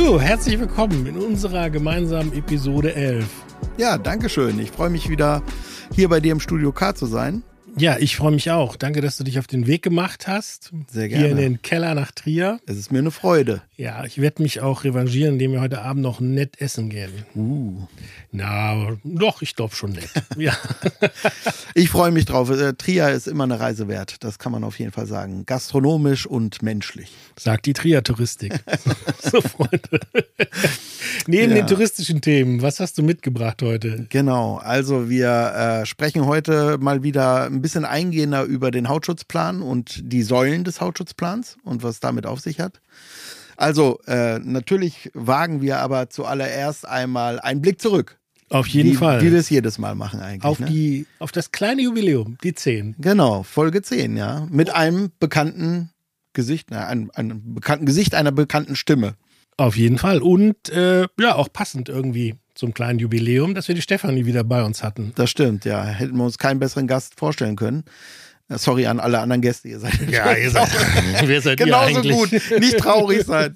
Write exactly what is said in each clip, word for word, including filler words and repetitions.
Udo, herzlich willkommen in unserer gemeinsamen Episode elf. Ja, danke schön. Ich freue mich wieder, hier bei dir im Studio K zu sein. Ja, ich freue mich auch. Danke, dass du dich auf den Weg gemacht hast. Sehr gerne. Hier in den Keller nach Trier. Es ist mir eine Freude. Ja, ich werde mich auch revanchieren, indem wir heute Abend noch nett essen gehen. Uh. Na, doch, ich glaube schon nett. Ja. Ich freue mich drauf. Trier ist immer eine Reise wert. Das kann man auf jeden Fall sagen. Gastronomisch und menschlich. Sagt die Trier-Touristik. So, Freunde. Neben ja. den touristischen Themen, was hast du mitgebracht heute? Genau, also wir äh, sprechen heute mal wieder ein bisschen eingehender über den Hautschutzplan und die Säulen des Hautschutzplans und was damit auf sich hat. Also äh, natürlich wagen wir aber zuallererst einmal einen Blick zurück. Auf jeden wie, Fall. Wie wir es jedes Mal machen eigentlich. Auf, ne? die, auf das kleine Jubiläum, die zehn. Genau, Folge zehn, ja. Mit einem bekannten Gesicht, na, einem, einem bekannten Gesicht einer bekannten Stimme. Auf jeden Fall. Und äh, ja, auch passend irgendwie zum kleinen Jubiläum, dass wir die Stefanie wieder bei uns hatten. Das stimmt, ja. Hätten wir uns keinen besseren Gast vorstellen können. Sorry an alle anderen Gäste, ihr seid ja, ihr seid, wer seid genauso ihr gut, nicht traurig sein.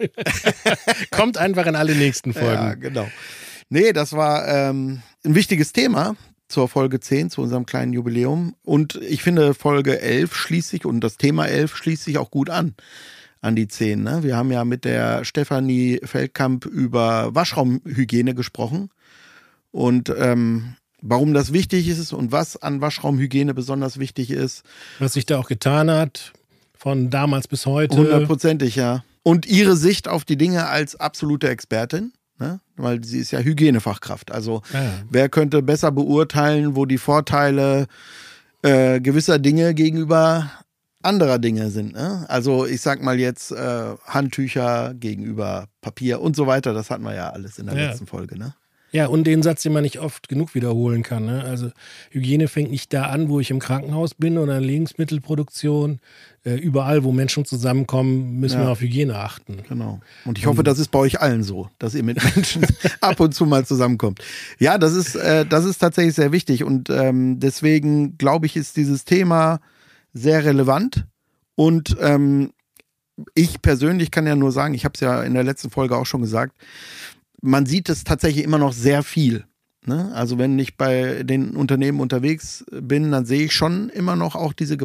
Kommt einfach in alle nächsten Folgen. Ja, genau. Nee, das war ähm, ein wichtiges Thema zur Folge zehn, zu unserem kleinen Jubiläum. Und ich finde, Folge elf schließt sich und das Thema elf schließt sich auch gut an, an die zehn. Ne? Wir haben ja mit der Stefanie Feldkamp über Waschraumhygiene gesprochen und ähm, warum das wichtig ist und was an Waschraumhygiene besonders wichtig ist. Was sich da auch getan hat, von damals bis heute. Hundertprozentig, ja. Und ihre Sicht auf die Dinge als absolute Expertin, ne? Weil sie ist ja Hygienefachkraft. Also ja. Wer könnte besser beurteilen, wo die Vorteile äh, gewisser Dinge gegenüber anderer Dinge sind. Ne? Also ich sag mal jetzt äh, Handtücher gegenüber Papier und so weiter. Das hatten wir ja alles in der ja. letzten Folge, ne? Ja, und den Satz, den man nicht oft genug wiederholen kann. Ne? Also Hygiene fängt nicht da an, wo ich im Krankenhaus bin oder in Lebensmittelproduktion. Äh, überall, wo Menschen zusammenkommen, müssen ja. wir auf Hygiene achten. Genau. Und ich hoffe, das ist bei euch allen so, dass ihr mit Menschen ab und zu mal zusammenkommt. Ja, das ist, äh, das ist tatsächlich sehr wichtig. Und ähm, deswegen, glaube ich, ist dieses Thema sehr relevant. Und ähm, ich persönlich kann ja nur sagen, ich habe es ja in der letzten Folge auch schon gesagt, man sieht es tatsächlich immer noch sehr viel. Ne? Also wenn ich bei den Unternehmen unterwegs bin, dann sehe ich schon immer noch auch diese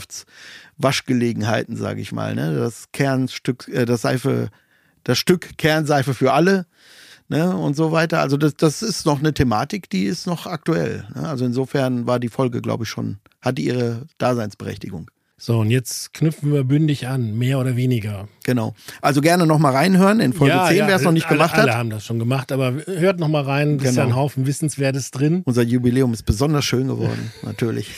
Gemeinschaftswaschgelegenheiten, sage ich mal. Ne? Das Kernstück, äh, das Seife, das Stück Kernseife für alle, ne? Und so weiter. Also das, das ist noch eine Thematik, die ist noch aktuell. Ne? Also insofern war die Folge, glaube ich, schon, hatte ihre Daseinsberechtigung. So, und jetzt knüpfen wir bündig an, mehr oder weniger. Genau. Also gerne nochmal reinhören in Folge ja, zehn, ja, wer es noch nicht alle, gemacht alle hat. Alle haben das schon gemacht, aber hört nochmal rein, es ist ja ein Haufen Wissenswertes drin. Unser Jubiläum ist besonders schön geworden, natürlich.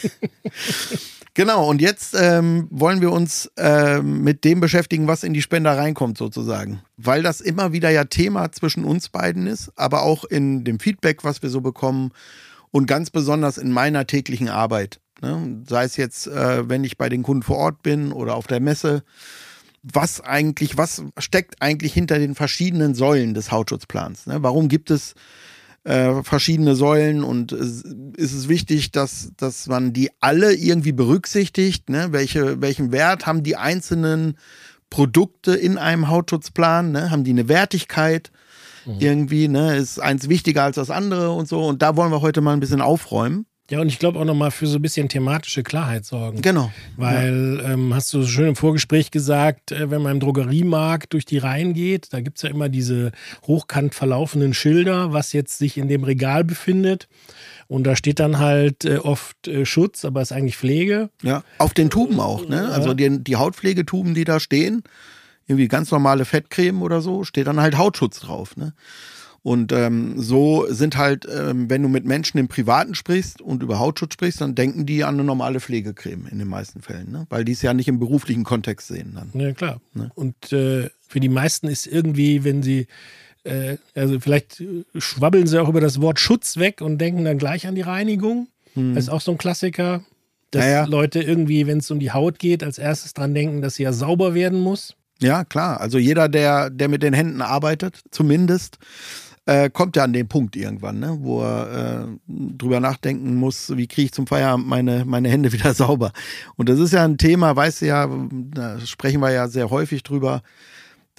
Genau, und jetzt ähm, wollen wir uns ähm, mit dem beschäftigen, was in die Spender reinkommt sozusagen. Weil das immer wieder ja Thema zwischen uns beiden ist, aber auch in dem Feedback, was wir so bekommen und ganz besonders in meiner täglichen Arbeit. Ne? Sei es jetzt, äh, wenn ich bei den Kunden vor Ort bin oder auf der Messe. Was eigentlich, was steckt eigentlich hinter den verschiedenen Säulen des Hautschutzplans? Ne? Warum gibt es äh, verschiedene Säulen und ist es wichtig, dass, dass man die alle irgendwie berücksichtigt? Ne? Welche, welchen Wert haben die einzelnen Produkte in einem Hautschutzplan? Ne? Haben die eine Wertigkeit? Mhm. Irgendwie, ne? Ist eins wichtiger als das andere und so. Und da wollen wir heute mal ein bisschen aufräumen. Ja, und ich glaube auch nochmal für so ein bisschen thematische Klarheit sorgen. Genau. Weil, ja. ähm, hast du schön im Vorgespräch gesagt, äh, wenn man im Drogeriemarkt durch die Reihen geht, da gibt es ja immer diese hochkant verlaufenden Schilder, was jetzt sich in dem Regal befindet. Und da steht dann halt äh, oft äh, Schutz, aber ist eigentlich Pflege. Ja, auf den Tuben auch, ne? Also ja. die, die Hautpflegetuben, die da stehen, irgendwie ganz normale Fettcreme oder so, steht dann halt Hautschutz drauf, ne? Und ähm, so sind halt, ähm, wenn du mit Menschen im Privaten sprichst und über Hautschutz sprichst, dann denken die an eine normale Pflegecreme in den meisten Fällen, ne? Weil die es ja nicht im beruflichen Kontext sehen dann. Ja, klar. Ne? Und äh, für die meisten ist irgendwie, wenn sie, äh, also vielleicht schwabbeln sie auch über das Wort Schutz weg und denken dann gleich an die Reinigung. Hm. Das ist auch so ein Klassiker, dass ja, ja. Leute irgendwie, wenn es um die Haut geht, als erstes dran denken, dass sie ja sauber werden muss. Ja, klar. Also jeder, der, der mit den Händen arbeitet, zumindest, Äh, kommt ja an den Punkt irgendwann, ne, wo er äh, drüber nachdenken muss, wie kriege ich zum Feierabend meine, meine Hände wieder sauber. Und das ist ja ein Thema, weißt du ja, da sprechen wir ja sehr häufig drüber,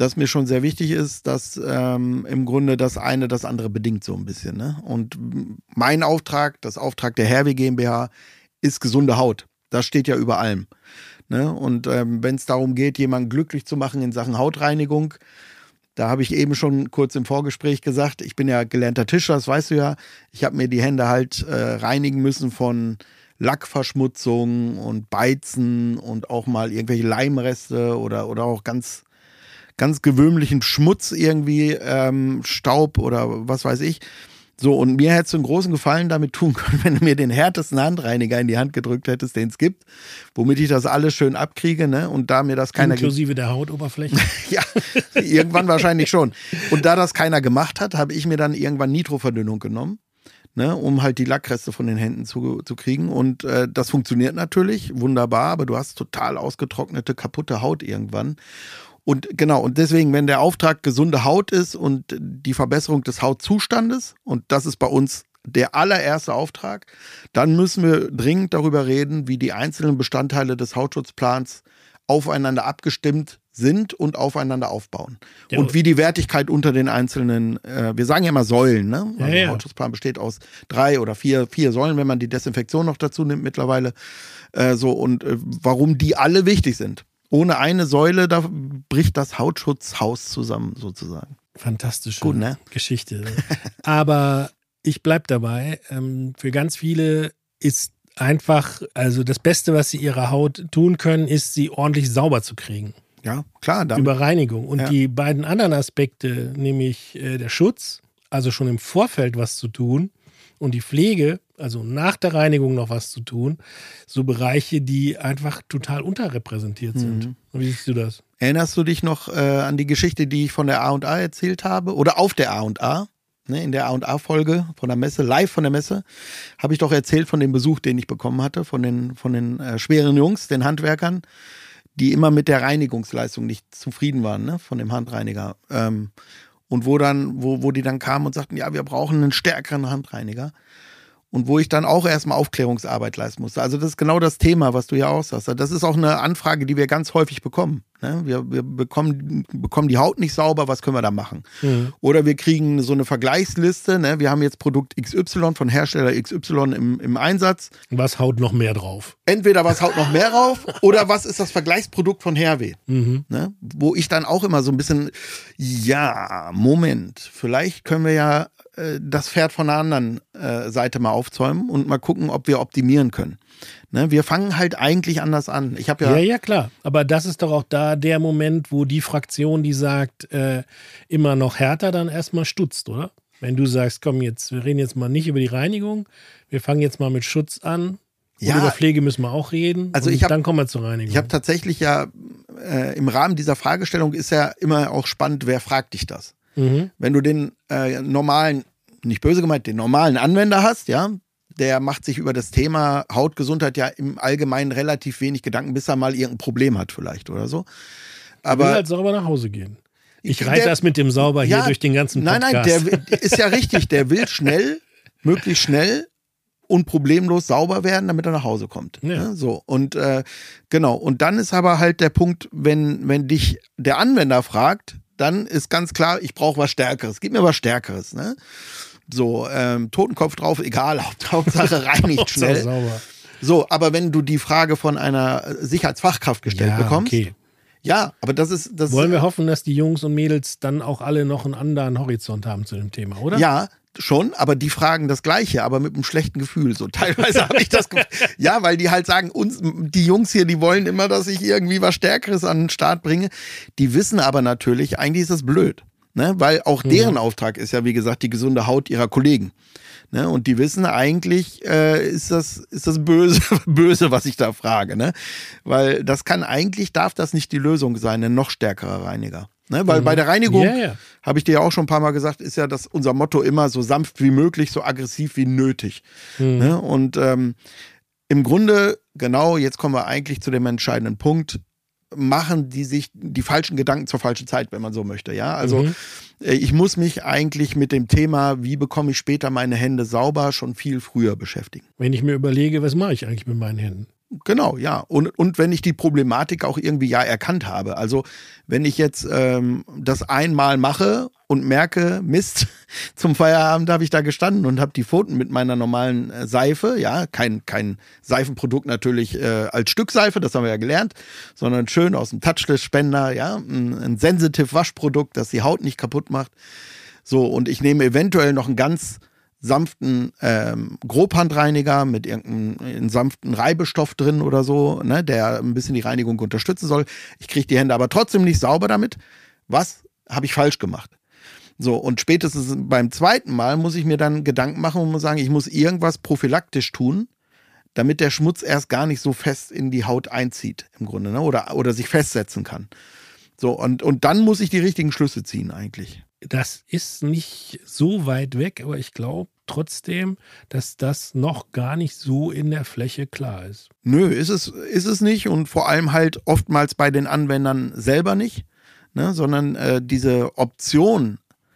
dass mir schon sehr wichtig ist, dass ähm, im Grunde das eine das andere bedingt so ein bisschen. Ne? Und mein Auftrag, das Auftrag der Herweh GmbH, ist gesunde Haut. Das steht ja über allem. Ne? Und ähm, wenn es darum geht, jemanden glücklich zu machen in Sachen Hautreinigung, da habe ich eben schon kurz im Vorgespräch gesagt, ich bin ja gelernter Tischler, das weißt du ja. Ich habe mir die Hände halt äh, reinigen müssen von Lackverschmutzung und Beizen und auch mal irgendwelche Leimreste oder, oder auch ganz, ganz gewöhnlichen Schmutz irgendwie, ähm, Staub oder was weiß ich. So, und mir hättest du einen großen Gefallen damit tun können, wenn du mir den härtesten Handreiniger in die Hand gedrückt hättest, den es gibt, womit ich das alles schön abkriege, ne? Und da mir das keiner... Inklusive der Hautoberfläche? Ja, irgendwann wahrscheinlich schon. Und da das keiner gemacht hat, habe ich mir dann irgendwann Nitroverdünnung genommen, ne? Um halt die Lackreste von den Händen zu, zu kriegen. Und äh, das funktioniert natürlich wunderbar, aber du hast total ausgetrocknete, kaputte Haut irgendwann. Und genau, und deswegen, wenn der Auftrag gesunde Haut ist und die Verbesserung des Hautzustandes, und das ist bei uns der allererste Auftrag, dann müssen wir dringend darüber reden, wie die einzelnen Bestandteile des Hautschutzplans aufeinander abgestimmt sind und aufeinander aufbauen. Ja. Und wie die Wertigkeit unter den einzelnen, äh, wir sagen ja immer Säulen, ne? Also ja, ja. Der Hautschutzplan besteht aus drei oder vier, vier Säulen, wenn man die Desinfektion noch dazu nimmt mittlerweile. Äh, so, und äh, warum die alle wichtig sind. Ohne eine Säule, da bricht das Hautschutzhaus zusammen, sozusagen. Fantastische Gut, ne? Geschichte. Aber ich bleib dabei. Ähm, für ganz viele ist einfach, also das Beste, was sie ihrer Haut tun können, ist, sie ordentlich sauber zu kriegen. Ja, klar. Dann. Über Reinigung. Und ja. die beiden anderen Aspekte, nämlich äh, der Schutz, also schon im Vorfeld was zu tun, und die Pflege, also nach der Reinigung noch was zu tun, so Bereiche, die einfach total unterrepräsentiert sind. Mhm. Wie siehst du das? Erinnerst du dich noch äh, an die Geschichte, die ich von der A und A erzählt habe? Oder auf der A und A? Ne, in der A und A-Folge von der Messe, live von der Messe, habe ich doch erzählt von dem Besuch, den ich bekommen hatte, von den, von den äh, schweren Jungs, den Handwerkern, die immer mit der Reinigungsleistung nicht zufrieden waren, ne, von dem Handreiniger. Ähm, Und wo dann, wo, wo die dann kamen und sagten, ja, wir brauchen einen stärkeren Handreiniger. Und wo ich dann auch erstmal Aufklärungsarbeit leisten musste. Also das ist genau das Thema, was du ja auch sagst. Das ist auch eine Anfrage, die wir ganz häufig bekommen. Wir, wir bekommen, bekommen die Haut nicht sauber, was können wir da machen? Mhm. Oder wir kriegen so eine Vergleichsliste. Wir haben jetzt Produkt X Y von Hersteller X Y im, im Einsatz. Was haut noch mehr drauf? Entweder was haut noch mehr drauf oder was ist das Vergleichsprodukt von Herweh? Mhm. Ne? Wo ich dann auch immer so ein bisschen, ja, Moment, vielleicht können wir ja äh, das Pferd von der anderen äh, Seite mal aufzäumen und mal gucken, ob wir optimieren können. Ne? Wir fangen halt eigentlich anders an. Ich habe ja, ja, ja, klar. Aber das ist doch auch da der Moment, wo die Fraktion, die sagt, äh, immer noch härter, dann erstmal stutzt, oder? Wenn du sagst, komm jetzt, wir reden jetzt mal nicht über die Reinigung, wir fangen jetzt mal mit Schutz an. Ja, und über Pflege müssen wir auch reden. Also und ich hab, dann kommen wir zur Reinigung. Ich habe tatsächlich ja, äh, im Rahmen dieser Fragestellung ist ja immer auch spannend, wer fragt dich das? Mhm. Wenn du den äh, normalen, nicht böse gemeint, den normalen Anwender hast, ja, der macht sich über das Thema Hautgesundheit ja im Allgemeinen relativ wenig Gedanken, bis er mal irgendein Problem hat vielleicht oder so. Aber ich will halt sauber nach Hause gehen. Ich reite das mit dem Sauber hier ja, durch den ganzen Podcast. Nein, nein, der ist ja richtig. Der will schnell, möglichst schnell und problemlos sauber werden, damit er nach Hause kommt. Ja. Ja, so. Und äh, genau. Und dann ist aber halt der Punkt, wenn, wenn dich der Anwender fragt, dann ist ganz klar, ich brauche was Stärkeres. Gib mir was Stärkeres, ne? So, ähm, Totenkopf drauf, egal, Hauptsache reinigt schnell. Sauber. So, aber wenn du die Frage von einer Sicherheitsfachkraft gestellt ja, bekommst, okay. Ja, aber das ist... Das wollen wir hoffen, dass die Jungs und Mädels dann auch alle noch einen anderen Horizont haben zu dem Thema, oder? Ja, schon, aber die fragen das Gleiche, aber mit einem schlechten Gefühl. So teilweise habe ich das Gefühl. Ja, weil die halt sagen, uns, die Jungs hier, die wollen immer, dass ich irgendwie was Stärkeres an den Start bringe. Die wissen aber natürlich, eigentlich ist das blöd. Ne? Weil auch deren mhm. Auftrag ist ja, wie gesagt, die gesunde Haut ihrer Kollegen. Ne? Und die wissen eigentlich, äh, ist das, ist das böse, böse, was ich da frage. Ne? Weil das kann eigentlich, darf das nicht die Lösung sein, ein noch stärkerer Reiniger. Ne? Weil mhm. bei der Reinigung, yeah, yeah. habe ich dir ja auch schon ein paar Mal gesagt, ist ja das unser Motto immer so sanft wie möglich, so aggressiv wie nötig. Mhm. Ne? Und ähm, im Grunde, genau, jetzt kommen wir eigentlich zu dem entscheidenden Punkt, machen die sich die falschen Gedanken zur falschen Zeit, wenn man so möchte. Ja, also mhm. ich muss mich eigentlich mit dem Thema, wie bekomme ich später meine Hände sauber, schon viel früher beschäftigen. Wenn ich mir überlege, was mache ich eigentlich mit meinen Händen? Genau, ja. Und, und wenn ich die Problematik auch irgendwie ja erkannt habe. Also wenn ich jetzt ähm, das einmal mache und merke, Mist, zum Feierabend habe ich da gestanden und habe die Pfoten mit meiner normalen äh, Seife, ja, kein, kein Seifenprodukt natürlich äh, als Stückseife, das haben wir ja gelernt, sondern schön aus dem Touchless-Spender, ja, ein, ein Sensitive-Waschprodukt, das die Haut nicht kaputt macht. So, und ich nehme eventuell noch einen ganz sanften ähm, Grobhandreiniger mit irgendeinem sanften Reibestoff drin oder so, ne, der ein bisschen die Reinigung unterstützen soll. Ich kriege die Hände aber trotzdem nicht sauber damit. Was habe ich falsch gemacht? So, und spätestens beim zweiten Mal muss ich mir dann Gedanken machen und muss sagen, ich muss irgendwas prophylaktisch tun, damit der Schmutz erst gar nicht so fest in die Haut einzieht, im Grunde, ne, oder, oder sich festsetzen kann. So, und, und dann muss ich die richtigen Schlüsse ziehen eigentlich. Das ist nicht so weit weg, aber ich glaube trotzdem, dass das noch gar nicht so in der Fläche klar ist. Nö, ist es, ist es nicht und vor allem halt oftmals bei den Anwendern selber nicht, ne, sondern äh, diese Option,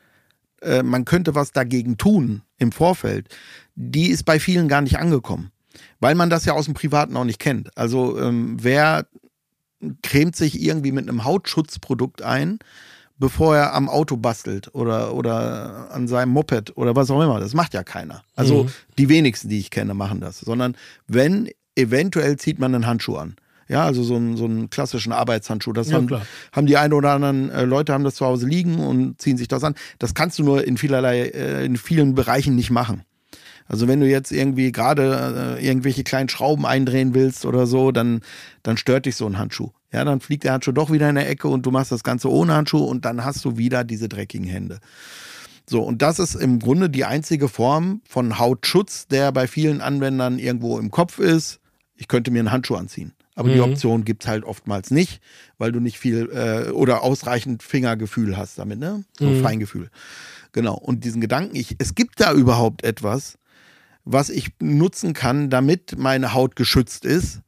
äh, man könnte was dagegen tun im Vorfeld, die ist bei vielen gar nicht angekommen, weil man das ja aus dem Privaten auch nicht kennt. Also ähm, wer cremt sich irgendwie mit einem Hautschutzprodukt ein, bevor er am Auto bastelt oder, oder an seinem Moped oder was auch immer. Das macht ja keiner. Also mhm. die wenigsten, die ich kenne, machen das. Sondern wenn, eventuell zieht man einen Handschuh an. Ja, also so einen, so einen klassischen Arbeitshandschuh. Das ja, haben, haben die ein oder anderen äh, Leute haben das zu Hause liegen und ziehen sich das an. Das kannst du nur in vielerlei, äh, in vielen Bereichen nicht machen. Also wenn du jetzt irgendwie gerade äh, irgendwelche kleinen Schrauben eindrehen willst oder so, dann, dann stört dich so ein Handschuh. Ja, dann fliegt der Handschuh doch wieder in der Ecke und du machst das Ganze ohne Handschuh und dann hast du wieder diese dreckigen Hände. So, und das ist im Grunde die einzige Form von Hautschutz, der bei vielen Anwendern irgendwo im Kopf ist. Ich könnte mir einen Handschuh anziehen. Aber mhm. die Option gibt es halt oftmals nicht, weil du nicht viel äh, oder ausreichend Fingergefühl hast damit, ne? So mhm. Feingefühl. Genau. Und diesen Gedanken, ich, es gibt da überhaupt etwas, was ich nutzen kann, damit meine Haut geschützt ist.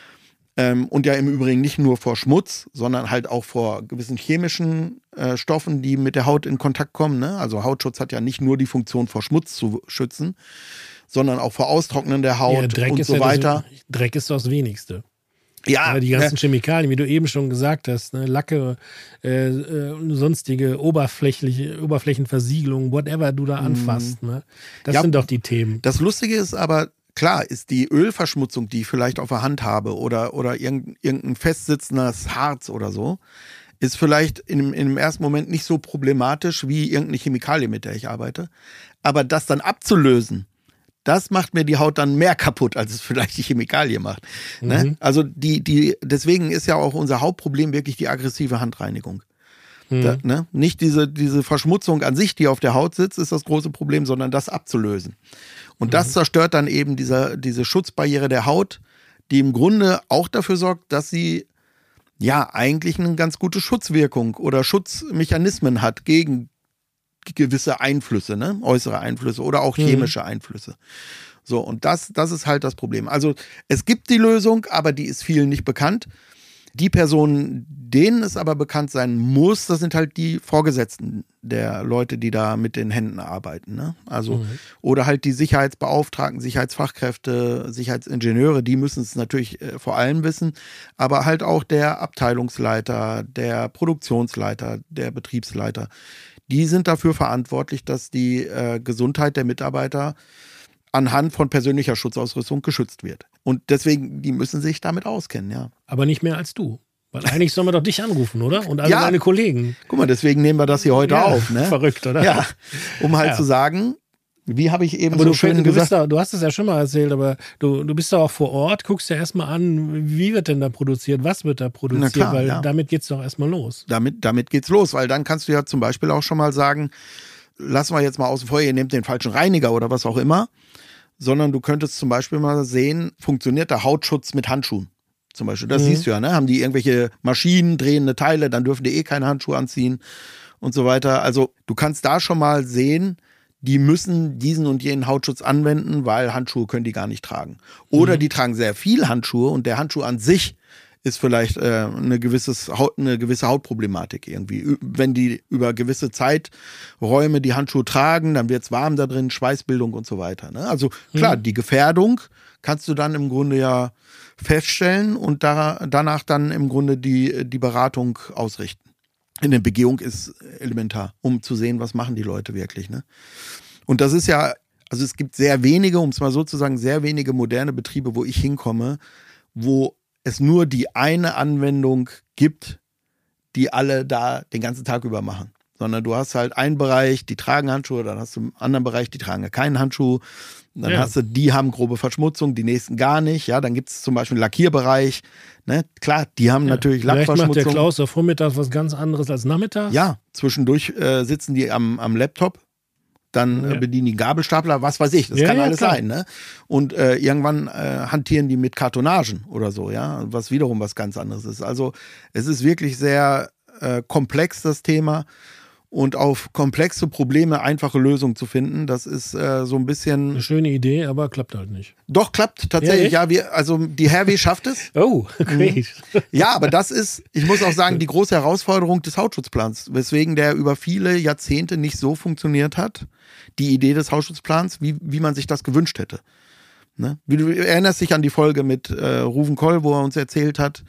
Ähm, und ja im Übrigen nicht nur vor Schmutz, sondern halt auch vor gewissen chemischen äh, Stoffen, die mit der Haut in Kontakt kommen. Ne? Also Hautschutz hat ja nicht nur die Funktion, vor Schmutz zu schützen, sondern auch vor Austrocknen der Haut ja, Dreck und so ja weiter. Das, Dreck ist das Wenigste. Ja, ja, die ganzen ne? Chemikalien, wie du eben schon gesagt hast, ne? Lacke, äh, äh, sonstige oberflächliche Oberflächenversiegelung, whatever du da anfasst. Ne? Das ja, sind doch die Themen. Das Lustige ist aber, klar, ist die Ölverschmutzung, die ich vielleicht auf der Hand habe oder, oder irgendein, irgendein festsitzendes Harz oder so, ist vielleicht in, in dem ersten Moment nicht so problematisch wie irgendeine Chemikalie, mit der ich arbeite. Aber das dann abzulösen, das macht mir die Haut dann mehr kaputt, als es vielleicht die Chemikalie macht. Mhm. Ne? Also die, die, deswegen ist ja auch unser Hauptproblem wirklich die aggressive Handreinigung. Mhm. Da, ne? Nicht diese, diese Verschmutzung an sich, die auf der Haut sitzt, ist das große Problem, sondern das abzulösen. Und mhm. das zerstört dann eben diese, diese Schutzbarriere der Haut, die im Grunde auch dafür sorgt, dass sie ja eigentlich eine ganz gute Schutzwirkung oder Schutzmechanismen hat gegen gewisse Einflüsse, ne? Äußere Einflüsse oder auch chemische mhm. Einflüsse. So, und das, das ist halt das Problem. Also es gibt die Lösung, aber die ist vielen nicht bekannt. Die Personen, denen es aber bekannt sein muss, das sind halt die Vorgesetzten der Leute, die da mit den Händen arbeiten. Ne? Also, mhm. oder halt die Sicherheitsbeauftragten, Sicherheitsfachkräfte, Sicherheitsingenieure, die müssen es natürlich äh, vor allem wissen, aber halt auch der Abteilungsleiter, der Produktionsleiter, der Betriebsleiter, die sind dafür verantwortlich, dass die äh, Gesundheit der Mitarbeiter anhand von persönlicher Schutzausrüstung geschützt wird. Und deswegen, die müssen sich damit auskennen, ja. Aber nicht mehr als du. Weil eigentlich sollen wir doch dich anrufen, oder? Und alle ja. deine Kollegen. Guck mal, deswegen nehmen wir das hier heute ja, auf. Ne? Verrückt, oder? Ja, um halt ja. zu sagen, wie habe ich eben aber so du, schön du gesagt. Da, du hast es ja schon mal erzählt, aber du, du bist da auch vor Ort, guckst ja erstmal an, wie wird denn da produziert, was wird da produziert, klar, weil ja. damit geht es doch erstmal los. Damit, damit geht's los, weil dann kannst du ja zum Beispiel auch schon mal sagen, lassen wir jetzt mal außen vor, ihr nehmt den falschen Reiniger oder was auch immer, sondern du könntest zum Beispiel mal sehen, funktioniert der Hautschutz mit Handschuhen? Zum Beispiel, das mhm. siehst du ja, ne? Haben die irgendwelche Maschinen, drehende Teile, dann dürfen die eh keine Handschuhe anziehen und so weiter. Also du kannst da schon mal sehen, die müssen diesen und jenen Hautschutz anwenden, weil Handschuhe können die gar nicht tragen. Oder mhm. die tragen sehr viel Handschuhe und der Handschuh an sich ist vielleicht äh, eine, gewisses Haut, eine gewisse Hautproblematik irgendwie. Wenn die über gewisse Zeiträume die Handschuhe tragen, dann wird es warm da drin, Schweißbildung und so weiter. Ne? Also klar, mhm. die Gefährdung kannst du dann im Grunde ja feststellen und da, danach dann im Grunde die, die Beratung ausrichten. Eine Begehung ist elementar, um zu sehen, was machen die Leute wirklich. Ne? Und das ist ja, also es gibt sehr wenige, um es mal so zu sagen, sehr wenige moderne Betriebe, wo ich hinkomme, wo es nur die eine Anwendung gibt, die alle da den ganzen Tag über machen. Sondern du hast halt einen Bereich, die tragen Handschuhe, dann hast du einen anderen Bereich, die tragen keinen Handschuh. Dann ja. hast du, die haben grobe Verschmutzung, die nächsten gar nicht. Ja, dann gibt es zum Beispiel einen Lackierbereich. Ne? Klar, die haben ja. natürlich Lackverschmutzung. Vielleicht macht der Klaus auf Vormittags was ganz anderes als nachmittags. Ja, zwischendurch äh, sitzen die am, am Laptop. Dann ja. äh, bedienen die Gabelstapler, was weiß ich, das ja, kann ja, alles klar. sein. Ne? Und äh, irgendwann äh, hantieren die mit Kartonagen oder so, ja, was wiederum was ganz anderes ist. Also es ist wirklich sehr äh, komplex, das Thema. Und auf komplexe Probleme einfache Lösungen zu finden, das ist äh, so ein bisschen... Eine schöne Idee, aber klappt halt nicht. Doch, klappt tatsächlich. Ja, ja wir, also die Herweh schafft es. Oh, great. Mhm. Ja, aber das ist, ich muss auch sagen, die große Herausforderung des Hautschutzplans, weswegen der über viele Jahrzehnte nicht so funktioniert hat, die Idee des Hautschutzplans, wie, wie man sich das gewünscht hätte. Ne? Wie, du erinnerst dich an die Folge mit äh, Ruven Koll, wo er uns erzählt hat,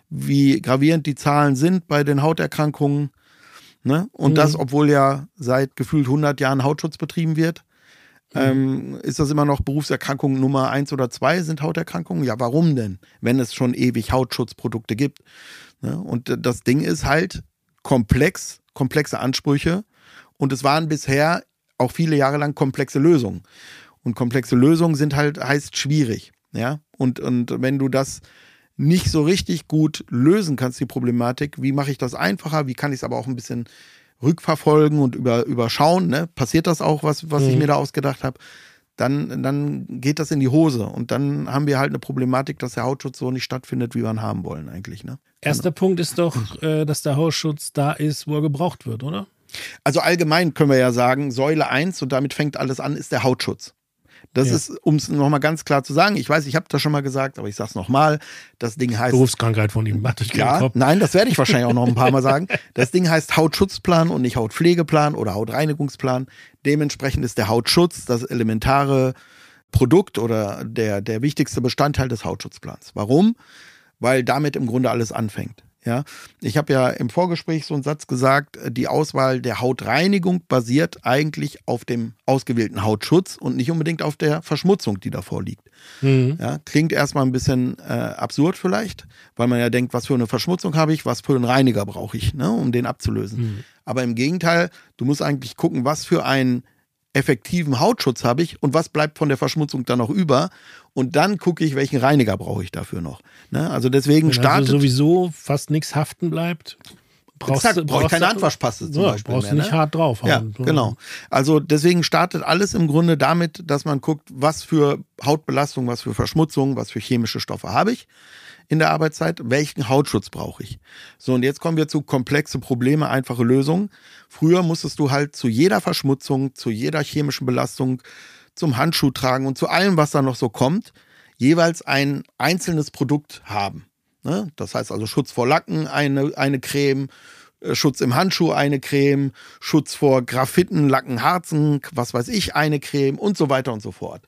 wie gravierend die Zahlen sind bei den Hauterkrankungen. Ne? Und mhm. das, obwohl ja seit gefühlt hundert Jahren Hautschutz betrieben wird, mhm. ähm, ist das immer noch Berufserkrankung Nummer eins oder zwei sind Hauterkrankungen. Ja, warum denn, wenn es schon ewig Hautschutzprodukte gibt? Ne? Und das Ding ist halt komplex, komplexe Ansprüche und es waren bisher auch viele Jahre lang komplexe Lösungen. Und komplexe Lösungen sind halt, heißt schwierig. Ja? Und, und wenn du das nicht so richtig gut lösen kannst, die Problematik, wie mache ich das einfacher, wie kann ich es aber auch ein bisschen rückverfolgen und über, überschauen, ne? Passiert das auch, was, was mhm. ich mir da ausgedacht habe, dann, dann geht das in die Hose und dann haben wir halt eine Problematik, dass der Hautschutz so nicht stattfindet, wie wir ihn haben wollen eigentlich. Ne? Erster genau. Punkt ist doch, äh, dass der Hautschutz da ist, wo er gebraucht wird, oder? Also allgemein können wir ja sagen, Säule eins, und damit fängt alles an, ist der Hautschutz. Das ja. ist, um es nochmal ganz klar zu sagen, ich weiß, ich habe das schon mal gesagt, aber ich sage es nochmal, das Ding heißt... Berufskrankheit von ihm, warte ich ja, Kopf. Nein, das werde ich wahrscheinlich auch noch ein paar Mal sagen. Das Ding heißt Hautschutzplan und nicht Hautpflegeplan oder Hautreinigungsplan. Dementsprechend ist der Hautschutz das elementare Produkt oder der, der wichtigste Bestandteil des Hautschutzplans. Warum? Weil damit im Grunde alles anfängt. Ja, ich habe ja im Vorgespräch so einen Satz gesagt, die Auswahl der Hautreinigung basiert eigentlich auf dem ausgewählten Hautschutz und nicht unbedingt auf der Verschmutzung, die davor liegt. Mhm. Ja, klingt erstmal ein bisschen äh, absurd vielleicht, weil man ja denkt, was für eine Verschmutzung habe ich, was für einen Reiniger brauche ich, ne, um den abzulösen. Mhm. Aber im Gegenteil, du musst eigentlich gucken, was für einen effektiven Hautschutz habe ich und was bleibt von der Verschmutzung dann noch über. Und dann gucke ich, welchen Reiniger brauche ich dafür noch. Ne? Also deswegen Wenn startet... also sowieso fast nichts haften bleibt, brauchst du brauche ich keine Handwaschpaste zum ja, Beispiel brauchst mehr, du nicht ne? hart drauf haben. Ja, genau. Also deswegen startet alles im Grunde damit, dass man guckt, was für Hautbelastung, was für Verschmutzung, was für chemische Stoffe habe ich in der Arbeitszeit, welchen Hautschutz brauche ich. So, und jetzt kommen wir zu komplexe Probleme, einfache Lösungen. Früher musstest du halt zu jeder Verschmutzung, zu jeder chemischen Belastung, zum Handschuh tragen und zu allem, was da noch so kommt, jeweils ein einzelnes Produkt haben. Ne? Das heißt also Schutz vor Lacken, eine, eine Creme, Schutz im Handschuh, eine Creme, Schutz vor Graphiten, Lacken, Harzen, was weiß ich, eine Creme und so weiter und so fort.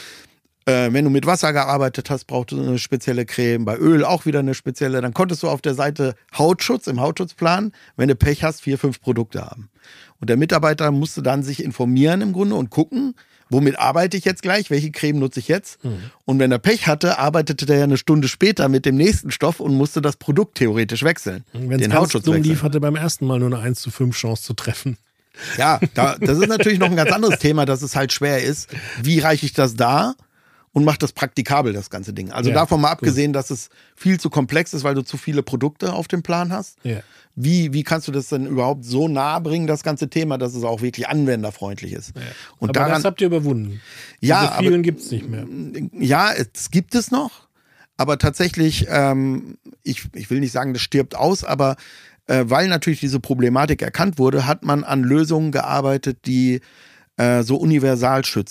Äh, wenn du mit Wasser gearbeitet hast, brauchst du eine spezielle Creme, bei Öl auch wieder eine spezielle. Dann konntest du auf der Seite Hautschutz, im Hautschutzplan, wenn du Pech hast, vier, fünf Produkte haben. Und der Mitarbeiter musste dann sich informieren im Grunde und gucken, womit arbeite ich jetzt gleich, welche Creme nutze ich jetzt. Mhm. Und wenn er Pech hatte, arbeitete der ja eine Stunde später mit dem nächsten Stoff und musste das Produkt theoretisch wechseln. Wenn es ganz dumm lief, hatte beim ersten Mal nur eine eins zu fünf Chance zu treffen. Ja, da, das ist natürlich noch ein ganz anderes Thema, dass es halt schwer ist. Wie reiche ich das dar? Und macht das praktikabel, das ganze Ding. Also ja, davon mal abgesehen, gut. dass es viel zu komplex ist, weil du zu viele Produkte auf dem Plan hast. Ja. Wie, wie kannst du das denn überhaupt so nah bringen, das ganze Thema, dass es auch wirklich anwenderfreundlich ist? Ja. Und aber daran, das habt ihr überwunden. Ja, Diese vielen gibt es nicht mehr. Ja, es gibt es noch. Aber tatsächlich, ähm, ich, ich will nicht sagen, das stirbt aus, aber äh, weil natürlich diese Problematik erkannt wurde, hat man an Lösungen gearbeitet, die äh, so universal schützen.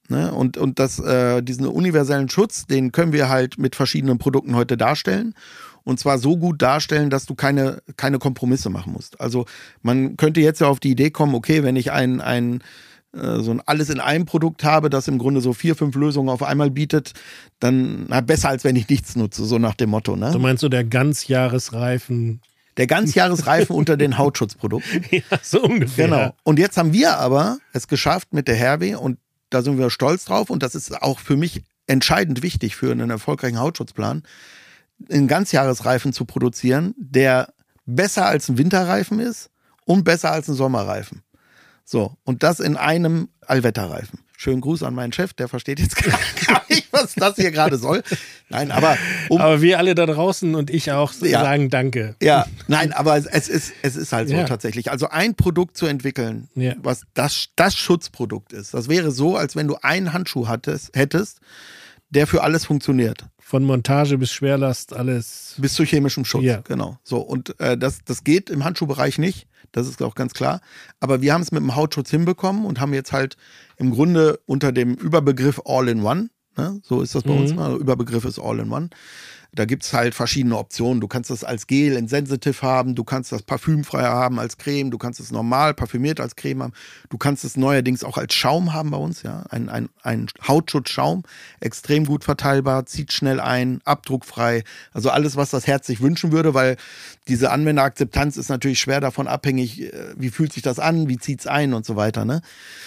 Ne? Und, und das, äh, diesen universellen Schutz, den können wir halt mit verschiedenen Produkten heute darstellen. Und zwar so gut darstellen, dass du keine, keine Kompromisse machen musst. Also man könnte jetzt ja auf die Idee kommen, okay, wenn ich ein, ein so ein alles in einem Produkt habe, das im Grunde so vier, fünf Lösungen auf einmal bietet, dann na, besser als wenn ich nichts nutze, so nach dem Motto. Ne? Du meinst so der Ganzjahresreifen? Der Ganzjahresreifen unter den Hautschutzprodukten. Ja, so ungefähr. Genau. Und jetzt haben wir aber es geschafft mit der Herweh und da sind wir stolz drauf und das ist auch für mich entscheidend wichtig für einen erfolgreichen Hautschutzplan, einen Ganzjahresreifen zu produzieren, der besser als ein Winterreifen ist und besser als ein Sommerreifen. So, und das in einem Allwetterreifen. Schönen Gruß an meinen Chef, der versteht jetzt gar nicht, was das hier gerade soll. Nein, aber um, aber wir alle da draußen und ich auch ja, sagen Danke. Ja, nein, aber es ist, es ist halt so ja. tatsächlich. Also ein Produkt zu entwickeln, ja. was das, das Schutzprodukt ist, das wäre so, als wenn du einen Handschuh hattest, hättest, der für alles funktioniert. Von Montage bis Schwerlast, alles. Bis zu chemischem Schutz, ja. genau. So, und äh, das, das geht im Handschuhbereich nicht, das ist auch ganz klar. Aber wir haben es mit dem Hautschutz hinbekommen und haben jetzt halt im Grunde unter dem Überbegriff All-in-One, ne? So ist das bei mhm. uns mal, Überbegriff ist All-in-One. Da gibt es halt verschiedene Optionen. Du kannst das als Gel in Sensitive haben, du kannst das parfümfrei haben als Creme, du kannst es normal parfümiert als Creme haben, du kannst es neuerdings auch als Schaum haben bei uns, ja, ein, ein, ein Hautschutzschaum, extrem gut verteilbar, zieht schnell ein, abdruckfrei, also alles, was das Herz sich wünschen würde, weil diese Anwenderakzeptanz ist natürlich schwer davon abhängig, wie fühlt sich das an, wie zieht es ein und so weiter, ne?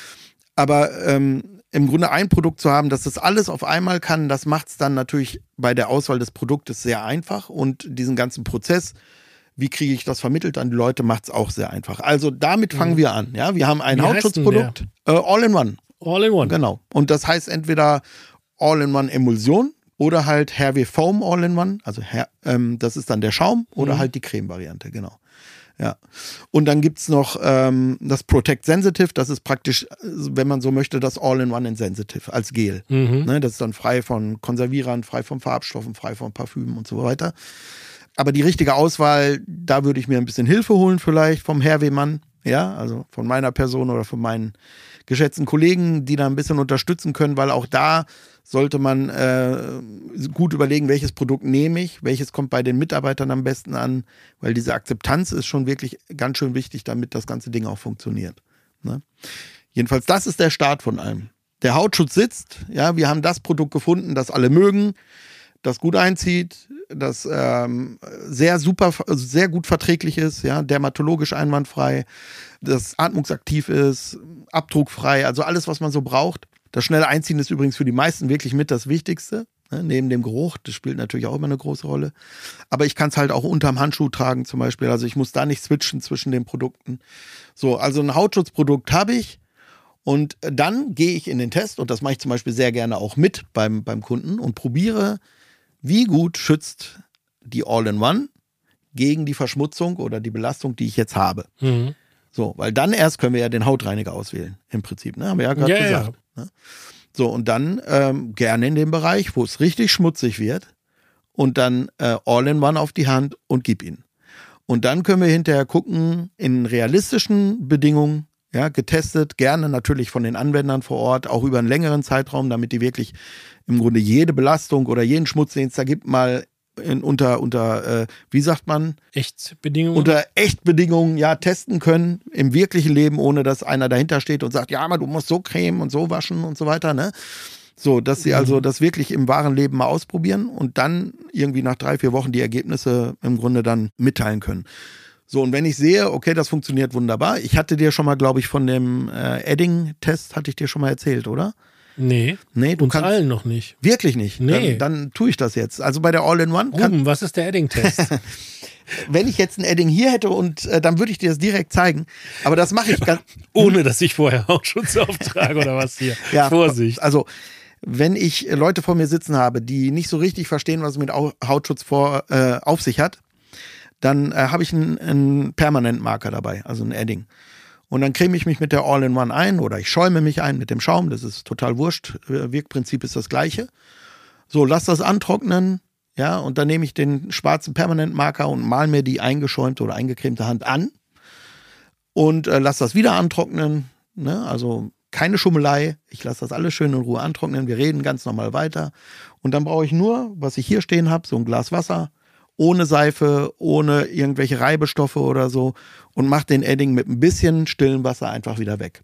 Aber ähm, im Grunde ein Produkt zu haben, dass das alles auf einmal kann, das macht es dann natürlich bei der Auswahl des Produktes sehr einfach und diesen ganzen Prozess, wie kriege ich das vermittelt an die Leute, macht es auch sehr einfach. Also damit fangen mhm. wir an. Ja, wir haben ein wie Hautschutzprodukt, äh, All-in-One. All-in-One. Genau. Und das heißt entweder All-in-One Emulsion oder halt Herweh Foam All-in-One. Also Her ähm, das ist dann der Schaum oder mhm. halt die Creme-Variante, genau. Ja, und dann gibt es noch ähm, das Protect Sensitive, das ist praktisch, wenn man so möchte, das All-in-One in Sensitive als Gel. Mhm. Ne, das ist dann frei von Konservierern, frei von Farbstoffen, frei von Parfümen und so weiter. Aber die richtige Auswahl, da würde ich mir ein bisschen Hilfe holen vielleicht vom Herweh-Mann, ja, also von meiner Person oder von meinen geschätzten Kollegen, die da ein bisschen unterstützen können, weil auch da sollte man äh, gut überlegen, welches Produkt nehme ich, welches kommt bei den Mitarbeitern am besten an, weil diese Akzeptanz ist schon wirklich ganz schön wichtig, damit das ganze Ding auch funktioniert. Ne? Jedenfalls, das ist der Start von allem. Der Hautschutz sitzt, ja, wir haben das Produkt gefunden, das alle mögen, das gut einzieht, das ähm, sehr super, sehr gut verträglich ist, ja, dermatologisch einwandfrei, das atmungsaktiv ist, abdruckfrei, also alles, was man so braucht. Das schnelle Einziehen ist übrigens für die meisten wirklich mit das Wichtigste, ne, neben dem Geruch, das spielt natürlich auch immer eine große Rolle. Aber ich kann es halt auch unterm Handschuh tragen zum Beispiel, also ich muss da nicht switchen zwischen den Produkten. So, also ein Hautschutzprodukt habe ich und dann gehe ich in den Test und das mache ich zum Beispiel sehr gerne auch mit beim, beim Kunden und probiere, wie gut schützt die All-in-One gegen die Verschmutzung oder die Belastung, die ich jetzt habe. Mhm. So, weil dann erst können wir ja den Hautreiniger auswählen, im Prinzip, ne? Haben wir ja gerade ja, gesagt. Ja. Ne? So, und dann ähm, gerne in dem Bereich, wo es richtig schmutzig wird und dann äh, All-in-One auf die Hand und gib ihn. Und dann können wir hinterher gucken, in realistischen Bedingungen, ja, getestet, gerne natürlich von den Anwendern vor Ort, auch über einen längeren Zeitraum, damit die wirklich im Grunde jede Belastung oder jeden Schmutz, den es da gibt, mal in, unter, unter äh, wie sagt man? Echtbedingungen. Unter Echtbedingungen, ja, testen können, im wirklichen Leben, ohne dass einer dahinter steht und sagt, ja, aber du musst so cremen und so waschen und so weiter, ne? So, dass sie also das wirklich im wahren Leben mal ausprobieren und dann irgendwie nach drei, vier Wochen die Ergebnisse im Grunde dann mitteilen können. So, und wenn ich sehe, okay, das funktioniert wunderbar. Ich hatte dir schon mal, glaube ich, von dem äh, Edding-Test, hatte ich dir schon mal erzählt, oder? Nee, nee du uns kannst, allen noch nicht. Wirklich nicht? Nee. Dann, dann tue ich das jetzt. Also bei der All-in-One. Ruben, was ist der Edding-Test? Wenn ich jetzt ein Edding hier hätte und äh, dann würde ich dir das direkt zeigen. Aber das mache ich ganz... Ohne, dass ich vorher Hautschutz auftrage oder was hier. Ja, Vorsicht. Also, wenn ich Leute vor mir sitzen habe, die nicht so richtig verstehen, was es mit Hautschutz vor, äh, auf sich hat, dann äh, habe ich einen, einen Permanentmarker dabei, also ein Edding. Und dann creme ich mich mit der All-in-One ein oder ich schäume mich ein mit dem Schaum, das ist total wurscht, Wirkprinzip ist das gleiche. So, lass das antrocknen, ja, und dann nehme ich den schwarzen Permanentmarker und mal mir die eingeschäumte oder eingecremte Hand an und äh, lass das wieder antrocknen, ne, also keine Schummelei. Ich lasse das alles schön in Ruhe antrocknen. Wir reden ganz normal weiter. Und dann brauche ich nur, was ich hier stehen habe, so ein Glas Wasser, ohne Seife, ohne irgendwelche Reibestoffe oder so und mache den Edding mit ein bisschen stillem Wasser einfach wieder weg.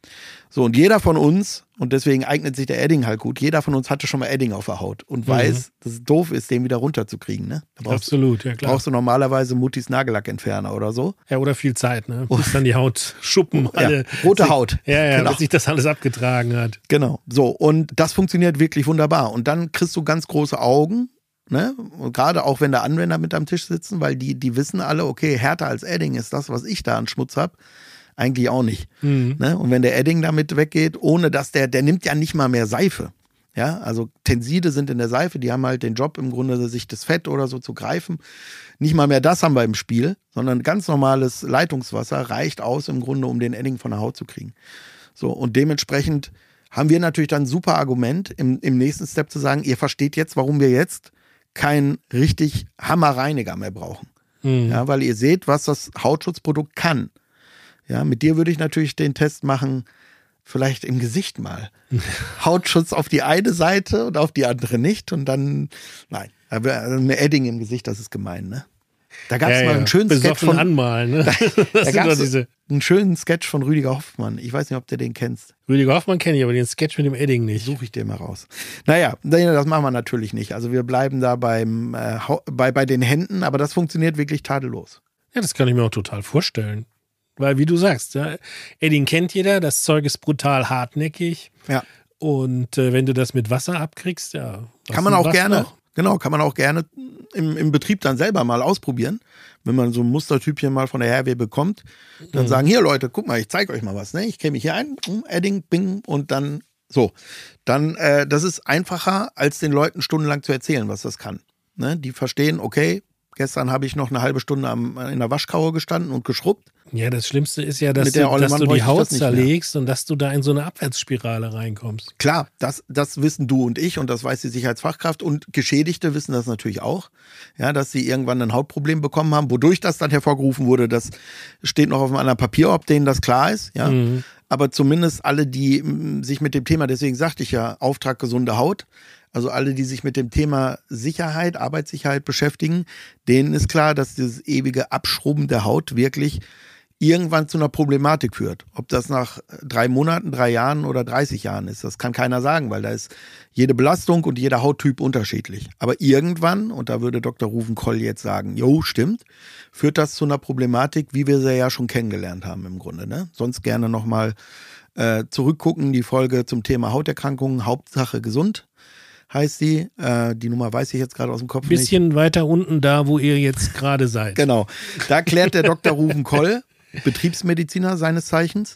So, und jeder von uns, und deswegen eignet sich der Edding halt gut, jeder von uns hatte schon mal Edding auf der Haut und mhm. weiß, dass es doof ist, den wieder runterzukriegen. Ne? Da brauchst, Absolut, ja klar. Brauchst du normalerweise Muttis Nagellackentferner oder so. Ja, oder viel Zeit, ne? Bis dann die Hautschuppen alle... Ja, rote Haut. Ja, ja, genau. bis sich das alles abgetragen hat. Genau, so, und das funktioniert wirklich wunderbar. Und dann kriegst du ganz große Augen, ne? Und gerade auch wenn da Anwender mit am Tisch sitzen, weil die, die wissen alle, okay, härter als Edding ist das, was ich da an Schmutz habe. Eigentlich auch nicht. Mhm. Ne? Und wenn der Edding damit weggeht, ohne dass der, der nimmt ja nicht mal mehr Seife. Ja, also Tenside sind in der Seife, die haben halt den Job im Grunde, sich das Fett oder so zu greifen. Nicht mal mehr das haben wir im Spiel, sondern ganz normales Leitungswasser reicht aus im Grunde, um den Edding von der Haut zu kriegen. So, und dementsprechend haben wir natürlich dann ein super Argument, im, im nächsten Step zu sagen, ihr versteht jetzt, warum wir jetzt keinen richtig Hammerreiniger mehr brauchen. Mhm. Ja, weil ihr seht, was das Hautschutzprodukt kann. Ja, mit dir würde ich natürlich den Test machen, vielleicht im Gesicht mal. Hautschutz auf die eine Seite und auf die andere nicht und dann, nein, eine Edding im Gesicht, das ist gemein, ne? Da gab es ja, mal ja. einen schönen Besoffen Sketch von anmalen, ne? Da, da gab es diese... einen schönen Sketch von Rüdiger Hoffmann. Ich weiß nicht, ob du den kennst. Rüdiger Hoffmann kenne ich, aber den Sketch mit dem Edding nicht. Suche ich dir mal raus. Naja, das machen wir natürlich nicht. Also wir bleiben da beim, äh, bei, bei den Händen, aber das funktioniert wirklich tadellos. Ja, das kann ich mir auch total vorstellen. Weil, wie du sagst, ja, Edding kennt jeder, das Zeug ist brutal hartnäckig. Ja. Und äh, wenn du das mit Wasser abkriegst, ja. Kann man auch gerne, noch? genau, kann man auch gerne im, im Betrieb dann selber mal ausprobieren. Wenn man so ein Mustertypchen mal von der Herwehr bekommt, dann mhm. sagen, hier Leute, guck mal, ich zeige euch mal was. Ne? Ich käme mich hier ein, Edding, bing, und dann so. Dann, äh, das ist einfacher, als den Leuten stundenlang zu erzählen, was das kann. Ne? Die verstehen, okay, gestern habe ich noch eine halbe Stunde am, in der Waschkaue gestanden und geschrubbt. Ja, das Schlimmste ist ja, dass du, dass du die Haut zerlegst und dass du da in so eine Abwärtsspirale reinkommst. Klar, das, das wissen du und ich und das weiß die Sicherheitsfachkraft und Geschädigte wissen das natürlich auch, ja, dass sie irgendwann ein Hautproblem bekommen haben, wodurch das dann hervorgerufen wurde, das steht noch auf einem anderen Papier, ob denen das klar ist, ja. Mhm. Aber zumindest alle, die m, sich mit dem Thema, deswegen sagte ich ja, Auftrag gesunde Haut, also alle, die sich mit dem Thema Sicherheit, Arbeitssicherheit beschäftigen, denen ist klar, dass dieses ewige Abschrubben der Haut wirklich irgendwann zu einer Problematik führt. Ob das nach drei Monaten, drei Jahren oder dreißig Jahren ist, das kann keiner sagen, weil da ist jede Belastung und jeder Hauttyp unterschiedlich. Aber irgendwann, und da würde Doktor Ruven-Koll jetzt sagen, jo, stimmt, führt das zu einer Problematik, wie wir sie ja schon kennengelernt haben im Grunde. Ne? Sonst gerne nochmal äh, zurückgucken, die Folge zum Thema Hauterkrankungen, Hauptsache gesund. Heißt die. Äh, die Nummer weiß ich jetzt gerade aus dem Kopf nicht. Bisschen nicht. weiter unten da, wo ihr jetzt gerade seid. Genau. Da klärt der Doktor Ruven-Koll, Betriebsmediziner seines Zeichens,